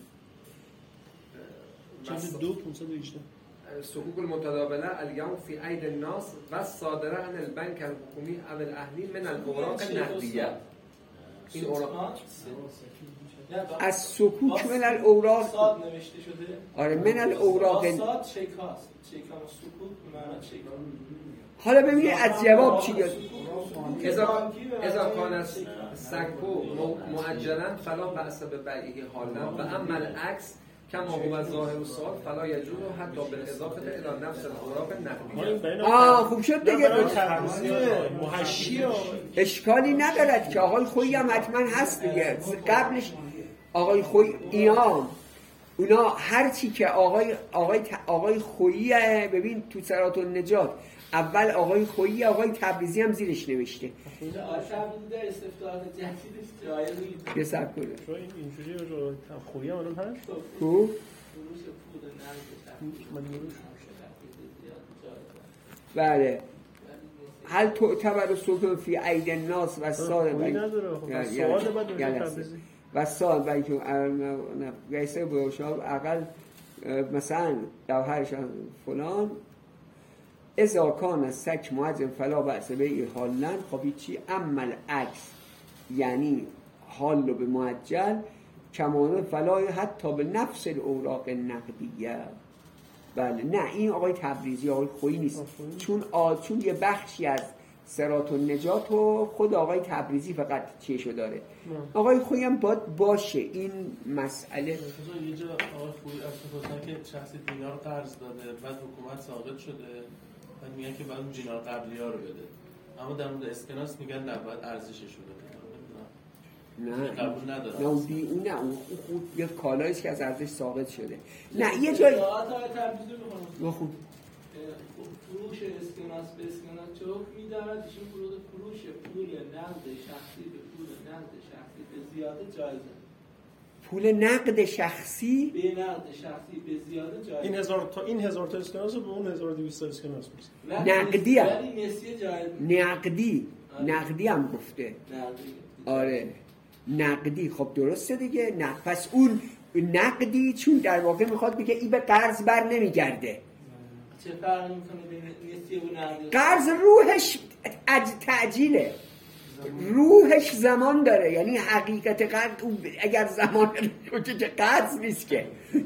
جلد 2 518. حقوق المتداوله الیوم فی اید الناس و صادره عن البنک الحکومی او الاهلی من الاوراق النقدیه. این اوراق از سکوک من الاوراق صاد نوشته شده. آره من الاوراق صاد چک هاست. چک ها سکوک معنی چک. حالا ببینید از جواب چی گفت. اذا کان سکو مؤجلا فلا بأس ببیعه حالا و اما العکس کما هو ظاهر السؤال فلا یجوز حتی بالاضافه الی نفس الاوراق النقدیه. خوب شد دیگه. محشی اشکالی ندارد که آقای خویی هم حتما هست دیگه. قبلش آقای خویی اونا هرچی که آقای خویی ببین تو صراط النجات اول آقای خویی، آقای تبریزی هم زیرش نوشته. آقای تبریزی در استفتاحات جدیدش جایز نیست. یه سب کنه. چون اینجوری رو خویی هم هست؟ خوب؟ فروش پول نقد بله. هل تعتبر سکون فی اید الناس و سال خویی نداره. سوال بعد تبریزی و سال بلکه گیسه بوشاب اقل مثلا دوهرشان فلان اذا کان سک معجم فلا بأس به حالا. خب چی؟ عمل عکس یعنی حال به معجل کمانه فلا حتی به نفس الاوراق نقدیه. بله نه این آقای تبریزی آقای خویی نیست. چون یه بخشی از صراط النجات و خود آقای تبریزی فقط چیشو داره. آقای خویی هم باید باشه این مسئله. یه جا آقای خویی اصلا که شخصی دینار قرض داده بعد حکومت ساقط شده بعد میگن که بعد اون دینار قبلی ها رو بده، اما در مورد اسکناس میگن نه باید ارزشش رو بده. نه قبول ندارم. نه اون خود یه کالاییست که از ارزش ساقط شده. نه یه جایی خوب فروش اسکناس به اسکناس چه حکم می‌دارد؟ ایشون فروش پول نقد شخصی به پول نقد شخصی به زیاده جایزه. پول نقد شخصی به نقد شخصی به زیاده جایزه. این 1000 تا اسکناس به اون 1200 تا اسکناس میشه. نقدی هم. ولی نسیه جایزه. نقدی هم گفته. آره نقدی. خب درسته دیگه. پس اون نقدی چون در واقع میخواد بگه این به قرض بر نمیگرده. چه فرقی میکنه بین نسیه و نقدی؟ قرض روحش تعجیله، روحش زمان داره. یعنی حقیقت قرض اگر زمان داره که قرض نیست که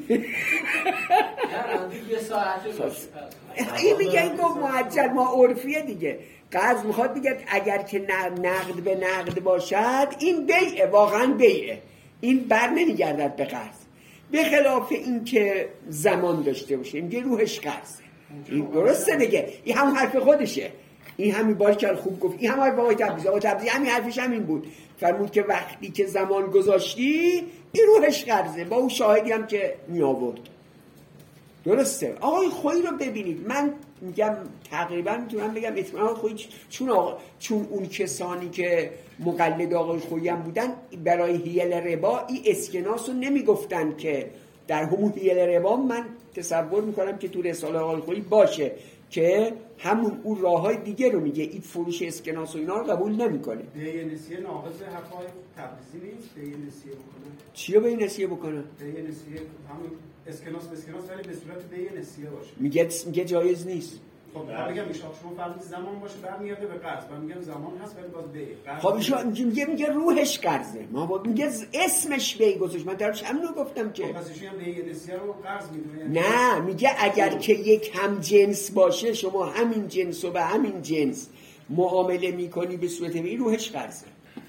یه ساعته باشه. این میگه این گفت معجل ما عرفیه دیگه. قرض میخواد بگه اگر که نقد به نقد باشد این بیعه، واقعا بیعه، این بر نمیگردد به قرض، به خلاف این که زمان داشته باشه. این روحش قرضه. این درسته دیگه. این هم حرف خودشه. این همین بارکل خوب گفت. این هم حرف آقای تبریزی همین حرفش همین بود. فرمود که وقتی که زمان گذاشتی این روحش قرضه، با اون شاهدی هم که می آورد. درسته. آقای خویی رو ببینید، من میگم تقریبا میتونم بگم اطمینان آقای خویی چون اون کسانی که مقلد آقای خویی هم بودن برای حیل ربا این اسکناس رو نمیگفتن که در همون حیل ربا من تصور میکنم که تو رساله آقای خویی باشه که همون اون راههای دیگه رو میگه، این فروش اسکناس و اینا رو قبول نمیکنه. به نسیه ناقض حقای تبریزی نیست، به نسیه بکنه. چی رو به نسیه بکنه؟ به نسیه همون اسکناس به اسکناس ولی به صورت به نسیه باشه. میگه جایز نیست. خب من میگم ایشون شما فرض زمان باشه برمیگرده به قرض، من میگم زمان هست ولی باز به. خب ایشون میگه روحش قرضه، ما با میگه اسمش بی گذاشت، من درش همین رو گفتم که پس ایشون هم به نسیه رو قرض میدونه. نه میگه اگر که یک هم جنس باشه شما همین جنس رو به همین جنس معامله میکنی به صورت به روحش قرضه.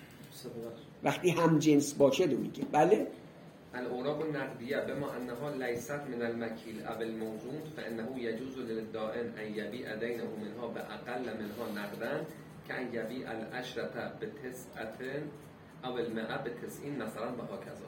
وقتی هم جنس باشه دو میگه بله. الاوراق النقدیه بما انها لیست من المکیل او الموزون فانه یجوز للدائن ان یبیع دینه منها باقل منها نقدا کان یبیع العشرة بتسعة او المئة بتسعين مثلا و هكذا.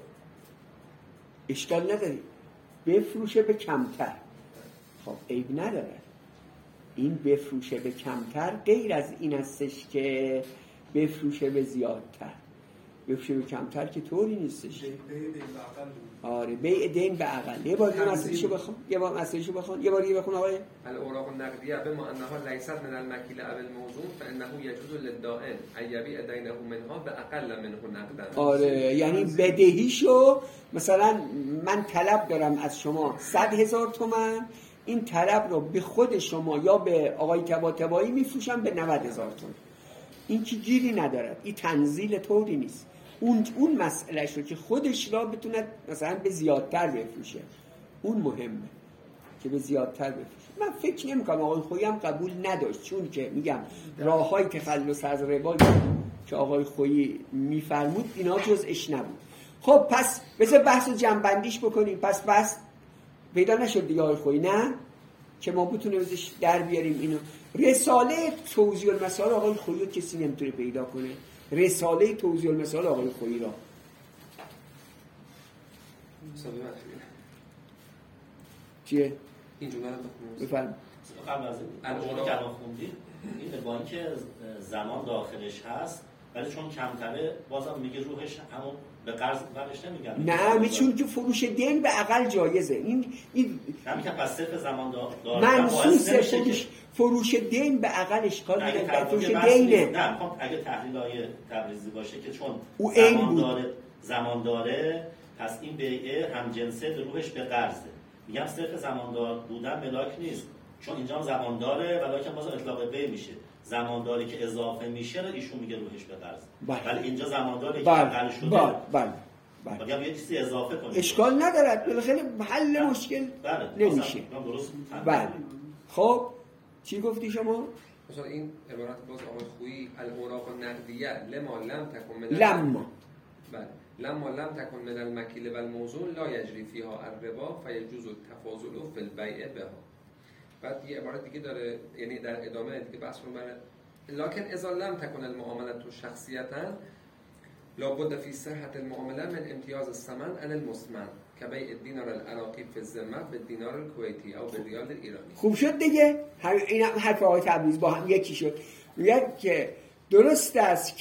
اشکال نداری بفروشه به کمتر. خب عیب نداره این بفروشه به کمتر، غیر از این استش که بفروشه به زیادتر. بفروشه به کمتر که طوری نیستش. آره بیع دین به اقل. یه بار مسئلهشو بخون. یه بار بخون آقای. الاوراق النقدیه بما انها لیست من المکیل او الموزون فانه یجوز للدائن ان یبیع دینه منها باقل منه نقدا. آره یعنی بدهیشو مثلا من طلب دارم از شما 100,000 تومان، این طلب رو به خود شما یا به آقای طباطبایی میفروشم به 90,000 تومان. این که گیری ندارد، این تنزیل طوری نیست. اون مسئله شو که خودش را بتونه مثلا به زیادتر بفروشه، اون مهمه که به زیادتر بفروشه. من فکر نمی‌کنم آقای خویی هم قبول نداشت، چون که میگم راه‌های تخلص از ربا که آقای خویی میفرمود اینا جزءش نبود. خب پس بذار بحث رو جمع‌بندیش بکنیم. پس بحث پیدا نشد دیگه آقای خویی، نه که ما بتونیم ازش در بیاریم اینو. رساله توضیح المسائل آقای خویی رو کسی نمیتونه پیدا کنه. رساله توضیح المسائل آقای خویی را چیه؟ این جمله رو بفرم. قبل از این که الان خوندید این با اینکه زمان داخلش هست ولی چون کمتره بازم میگه روحش همون به قرض برش نمیگم. نه میچون که فروش دین به اقل جایزه. این نمیگه پس صرف زمان منصوص فروش دین به اقل اشکال نداره. فروش دینه. نه خب اگه تحلیلای تبریزی باشه که چون زمان داره پس این بیعه هم جنسه به روحش به قرضه. میگم صرف زماندار بودن ملاک نیست، چون اینجا زمان داره ولی باز اطلاق بی میشه. زمانداری که اضافه میشه رو ایشون میگه روحش به قرض. ولی اینجا زمانداری که اقل شده بله یه چیزی اضافه کنید اشکال ندارد، بالاخره حل مشکل نمیشه. بله خب چی گفتی شما؟ مثلا این عبارت باز آقای خویی الاوراق النقدیه لما لم تکن من لما لم تکن من المکیل و الموزون لا یجری فیها الربا فیجوز التفاضل فی البیع بها. بعد یه عبارت دیگه داره، یعنی در ادامه دیگه بحث رو بره لکن اذا لم تکن المعامله شخصیتا لابد فی صحت المعامله من امتیاز الثمن عن المثمن كبيع الدینار العراقی فی الذمه به دینار الکویتی او به ریال ایرانی. خوب شد دیگه، این حرف آقای تبریز با هم یکی شد. میگه که درست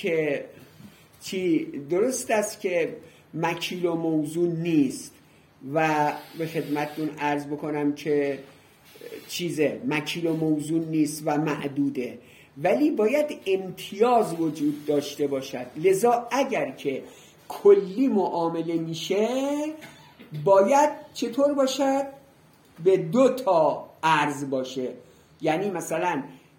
است که مکیل و موزون نیست و به خدمتتون عرض بکنم که مکیل و موزون نیست و معدوده، ولی باید امتیاز وجود داشته باشد. لذا اگر که کلی معامله میشه باید چطور باشد؟ به 2 تا ارز باشه. یعنی مثلا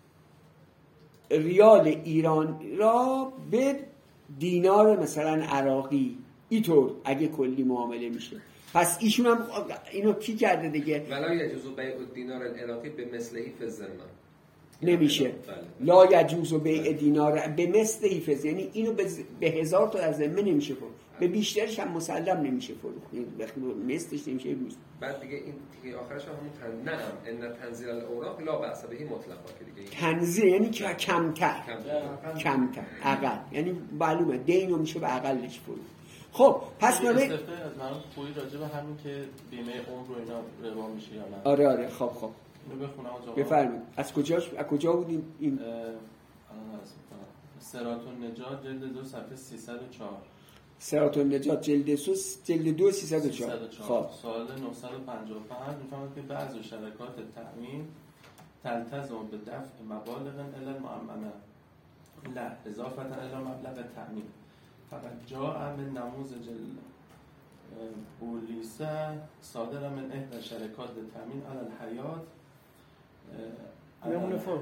ریال ایران را به دینار مثلا عراقی، اینطور اگه کلی معامله میشه. پس ایشون هم اینو کی کرده دیگه؟ ولا یجوز بیع الدینار العراقی به مثله فی الذمه. نمیشه. لا یجوز بیع دینار به مثله فی الذمه، یعنی اینو به 1000 تا در ذمه نمیشه فروخت، به بیشترش هم مسلم نمیشه فروخت، وقتی مثلش نمیشه روز. بعد دیگه این دیگه آخرش همون ان تنزیل الاوراق لا باس به مطلقا که دیگه تنزیل یعنی که کمتر اقل، یعنی معلومه دینو میشه به اقلش فروخت. خب پس ما استفاده از مرحوم خویی راجع به همین که بیمه عمر و اینا ربا میشه یا نه. آره خب اینو بخونم آقا. بفرمایید. از کجا بود این صراط النجات جلد 2 صفحه 304. صراط النجات جلد 2 304. خب سوال 955 میفهمد که بعضی شرکات تأمین تلتزم به دفع مبالغ الی المؤمنه لا اضافه الی مبلغ تأمین فقط جاء من نموذج پولیس صادر من احدى شرکات تأمین علی الحیات نمونه فرم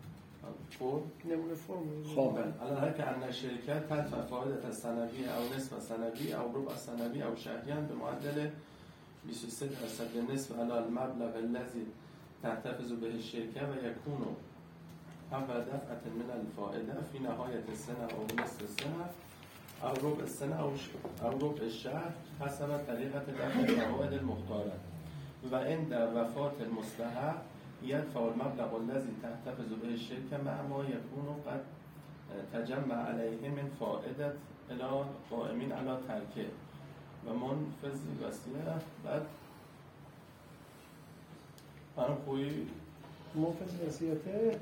خب على که ان شرکت تدفع فائدة السنوی او نصف سنوی او ربع سنوی او شهریاً به معدل 23% نصف على المبلغ الذي تحتفظ به الشركة و يكون اول دفعة من الفائدة في نهاية السنة او نصف السنة او ربع السنة او ربع الشهر حسب طریقة دفع الفوائد المختارة و عند وفاة المستحق يدفع المبلغ الذي تحتفظ به الشركة مع ما يكون قد تجمع عليه من فائدة الى قائمين على تركه و منفذ وسیله. بعد من خویی منفذ وسیلته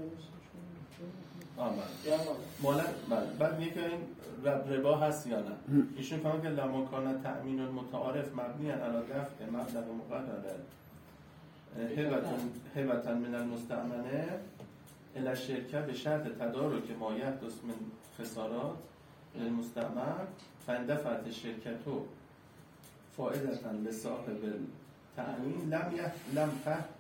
مالا بعد میگه این ربا هست یا نه. ایشون فهمه که لما کان تأمین المتعارف مبنی علی دفع مبلغ مقرره هبتا من المستأمنه الى الشركه به شرط تدارک ما یحدث من خسارات للمستأمن فاندفعت الشركه فائدة لصاحب التأمین لم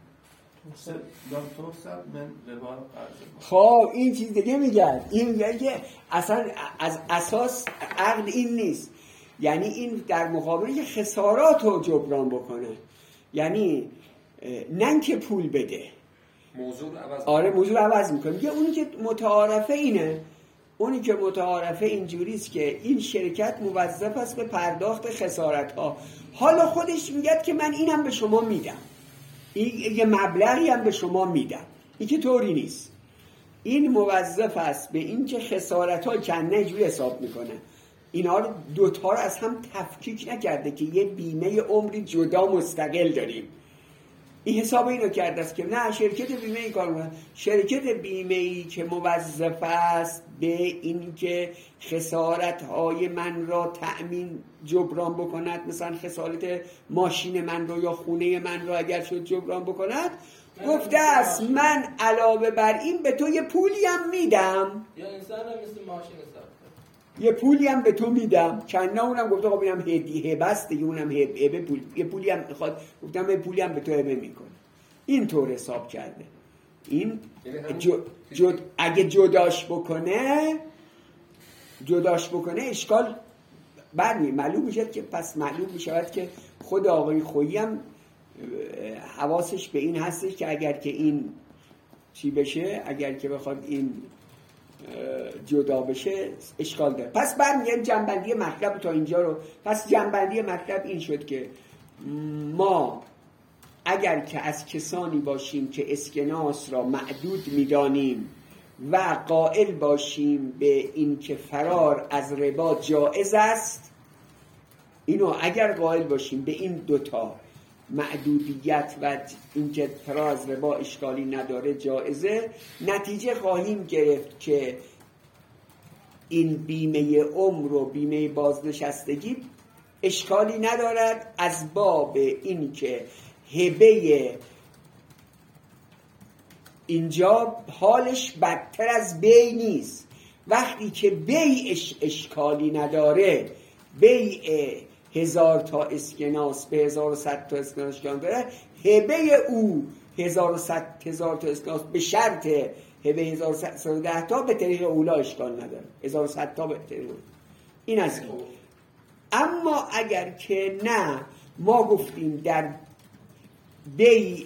تحسب من ربا قرض. خب این چیز دیگه میگن، این میگن که اصلا از اساس عقد این نیست، یعنی این در مقابل که خسارات رو جبران بکنه، یعنی نه که پول بده، موضوع عوض میکنه. میگه اونی که متعارفه اینه، اونی که متعارفه اینجوریست که این شرکت موظف است به پرداخت خسارت ها، حالا خودش میگه که من اینم به شما میدم، یه مبلغی هم به شما میدم، این که طوری نیست. این موظف است به این که خسارت ها کنه اینجوری حساب میکنه. اینا رو دوتا رو از هم تفکیک نکرده که یه بیمه عمری جدا مستقل داریم. این حساب اینو کرده است که نه، شرکت بیمه این کار میکنه. شرکت بیمه‌ای که موظف است به این که خسارت های من را تأمین جبران بکند، مثلا خسارت ماشین من رو یا خونه من رو اگر شد جبران بکند، گفته است من علاوه بر این به تو یه پولی هم میدم، یا انسان هم مثل ماشین حساب یه پولی هم به تو میدم. چند اونم گفته خب اینم هدیه بس دیگه، اونم هبه پول، یه پولی هم میخواد، گفتم یه پولی هم به تو هبه میکنه. این طور حساب کرده. این اگه جداش بکنه اشکال برمی معلوم میشه که پس معلوم میشود که خود آقای خویی هم حواسش به این هستش که اگر که این چی بشه، اگر که بخواد این جدا بشه اشکال داره. پس برمیگردیم جنبندی مطلب تا اینجا رو. پس جنبندی مطلب این شد که ما اگر که از کسانی باشیم که اسکناس را معدود میدانیم و قائل باشیم به این که فرار از ربا جائز است، اینو اگر قائل باشیم به این دوتا معدودیت و اینکه فرار از ربا اشکالی نداره، جائزه، نتیجه خواهیم گرفت که این بیمه عمر و بیمه بازنشستگی اشکالی ندارد، از باب این که هبه اینجا حالش بدتر از بی نیست. وقتی که بیعش اشکالی نداره، بیع 1000 تا اسکناس به 1100 تا اسکناس اشکال داره، هبه او 1100 تا اسکناس به شرط هبه 1110 تا به طریق اولا اشکال نداره، 1100 تا به طریق اولا. این از این. اما اگر که نه، ما گفتیم در بیع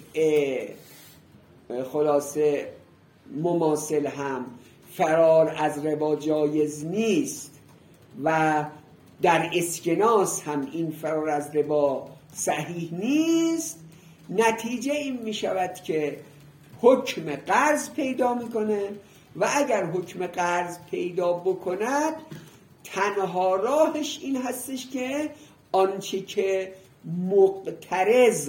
خلاصه مماثل هم فرار از ربا جایز نیست و در اسکناس هم این فرار از ربا صحیح نیست، نتیجه این می شود که حکم قرض پیدا میکنه و اگر حکم قرض پیدا بکند تنها راهش این هستش که آنچه که مقترض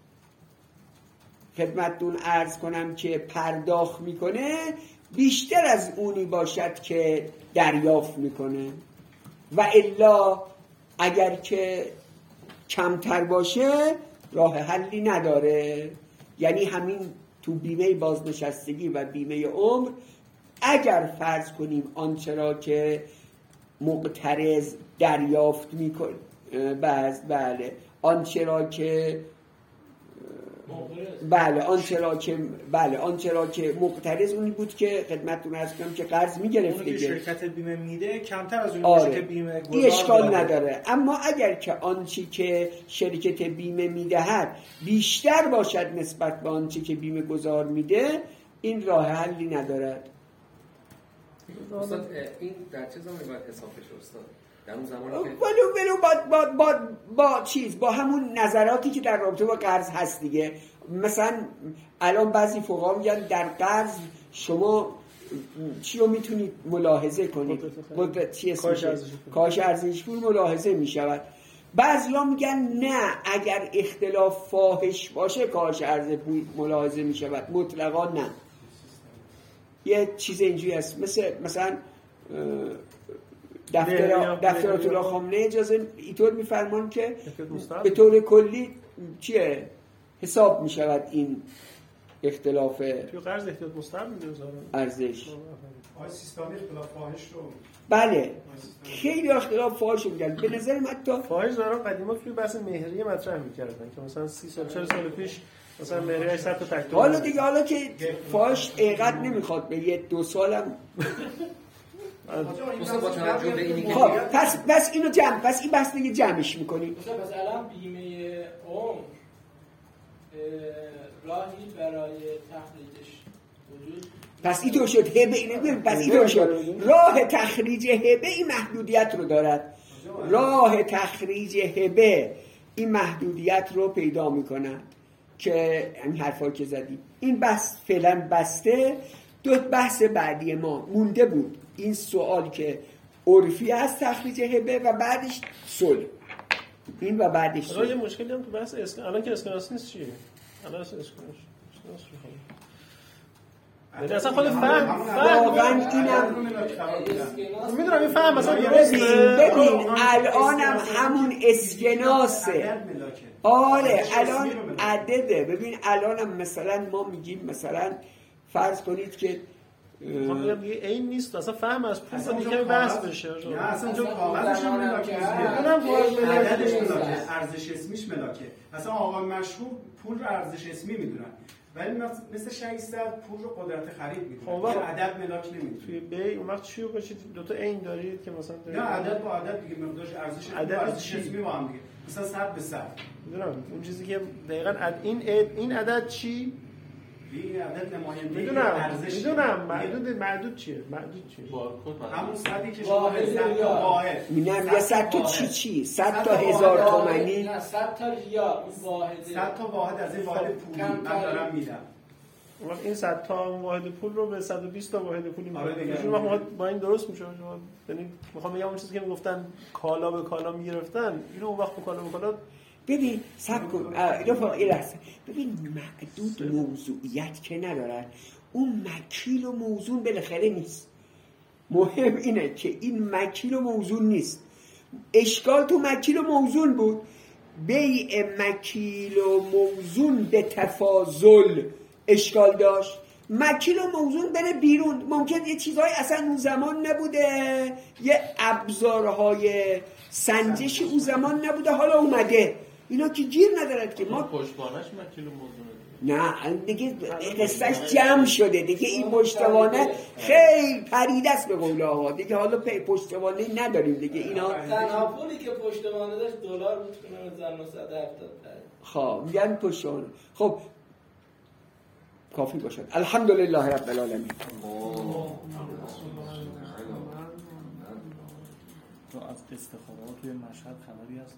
خدمتتون عرض کنم که پرداخت میکنه بیشتر از اونی باشد که دریافت میکنه، و الا اگر که کمتر باشه راه حلی نداره. یعنی همین تو بیمه بازنشستگی و بیمه عمر اگر فرض کنیم آنچه را که مقترض دریافت میکنه، بله آنچه را که آنچه را که مقترض اونی بود که خدمتتون عرض کنم که قرض میگرفته که شرکت بیمه میده کمتر از اون آره. که بیمه گذار این اشکال نداره. اما اگر که آنچه که شرکت بیمه میدهد بیشتر باشد نسبت به آنچه که بیمه گذار میده، این راه حلی ندارد. استاد این در چه زمانی باید حساب بشه استاد؟ در اون زمانی که با همون نظراتی که در رابطه با قرض هست دیگه. مثلا الان بعضی فقها میگن در قرض شما چی رو میتونید ملاحظه کنید؟ کاهش ارزش پول ملاحظه میشود. بعضیا میگن نه، اگر اختلاف فاحش باشه کاهش ارزش پول ملاحظه میشود، مطلقا نه. یه چیز اینجوری هست مثلا دفترات الله خامنه اجازه اینطور میفرمان که به طور کلی چیه حساب میشود این اختلاف تو قرض احتیاط مستحب میده ارزش. سیستم اختلاف فاحش رو بله خیلی اختلاف فاحش میگن. به نظر من حتی فاحش دارن قدیما توی بحث مهریه مطرح میکردن که مثلا 30 سال 40 سال پیش مثلا مهریه 100 تا تک. حالا که فاحش اینقدر نمیخواد به 1-2 سالم. خب پس اینو این بحث دیگه جمعش میکنیم. مثلا الان بیمه عمر راهی برای تخریجش وجود، پس اینطور شد هبه اینه پس اینطور شد راه تخریج هبه این محدودیت رو دارد. راه تخریج هبه این محدودیت رو پیدا میکنن که این حرفا که زدیم. این بحث فعلا بسته. دو بحث بعدی ما مونده بود، این سوال که عرفی هست تخریج هبه و بعدش صلح. این و بعدش صلح. یه مشکلی هم تو بحث الان که اسکناس نیست چیه؟ الان اسکناس اصلا خود فهم واقعا اینم میدونم این فهم مثلا ببین الانم همون اسکناسه. آره الان عدده. ببین الانم مثلا ما میگیم مثلا فرض کنید که این نیست اصلا فهم از پول دیگه بحث بشه. نه اصلا چون کاغذش ملاکه میدونم ارزش اسمیش ملاکه. مثلا آقای مشهور پول رو ارزش اسمی میدونن، ولی مثل 600 پول رو قدرت خرید میدونن. خب عدد ملاک نمیدونن. توی بی اون وقت چی رو بچید دو تا عین دارید که مثلا نه عدد با عدد دیگه مقدارش ارزش اسمی با هم دیگه مثلا 100 به 100 میدونم. اون چیزی که دقیقاً این عدد چی؟ این عدد نماینده میدونم معدود چیه؟ بارکد همون صدی که شما 100 تا واحد میگم 100 تا چی 100 تا 1000 تومانی، نه 100 تا ریال واحد، 100 تا واحد از این واحد پولی من دارم میدم. وقتی این 100 تا واحد پول رو به 120 تا واحد پولی می‌کنه با این درست میشه. یعنی میخوام بگم اون چیزی که میگفتن کالا به کالا میگرفتن اینو اون وقت به کالا ببین صبر کن یه لحظه. ببین محدود موضوعیت که ندارن، اون مکیل و موزون بالاخره نیست. مهم اینه که این مکیل و موزون نیست. اشکال تو مکیل و موزون بود. بیع مکیل و موزون به تفاضل اشکال داشت. مکیل و موزون بره بیرون. ممکن یه چیزهای اصلا اون زمان نبوده، یه ابزارهای سنجش اون زمان نبوده، حالا اومده. اینا که گیر ندارد که ما پشتوانش مکیل و موزونه نه دیگه قصهش جمع شده دیگه. این پشتوانه خیلی پریده است به قول آقا دیگه. حالا پشتوانه نداریم دیگه. اینا تنها پولی که پشتوانه داشت دلار بود که 1970. خب میگن پشتوانه. خب کافی باشد. الحمدلله رب العالمین. تو از استخارات توی مشهد خبری هست؟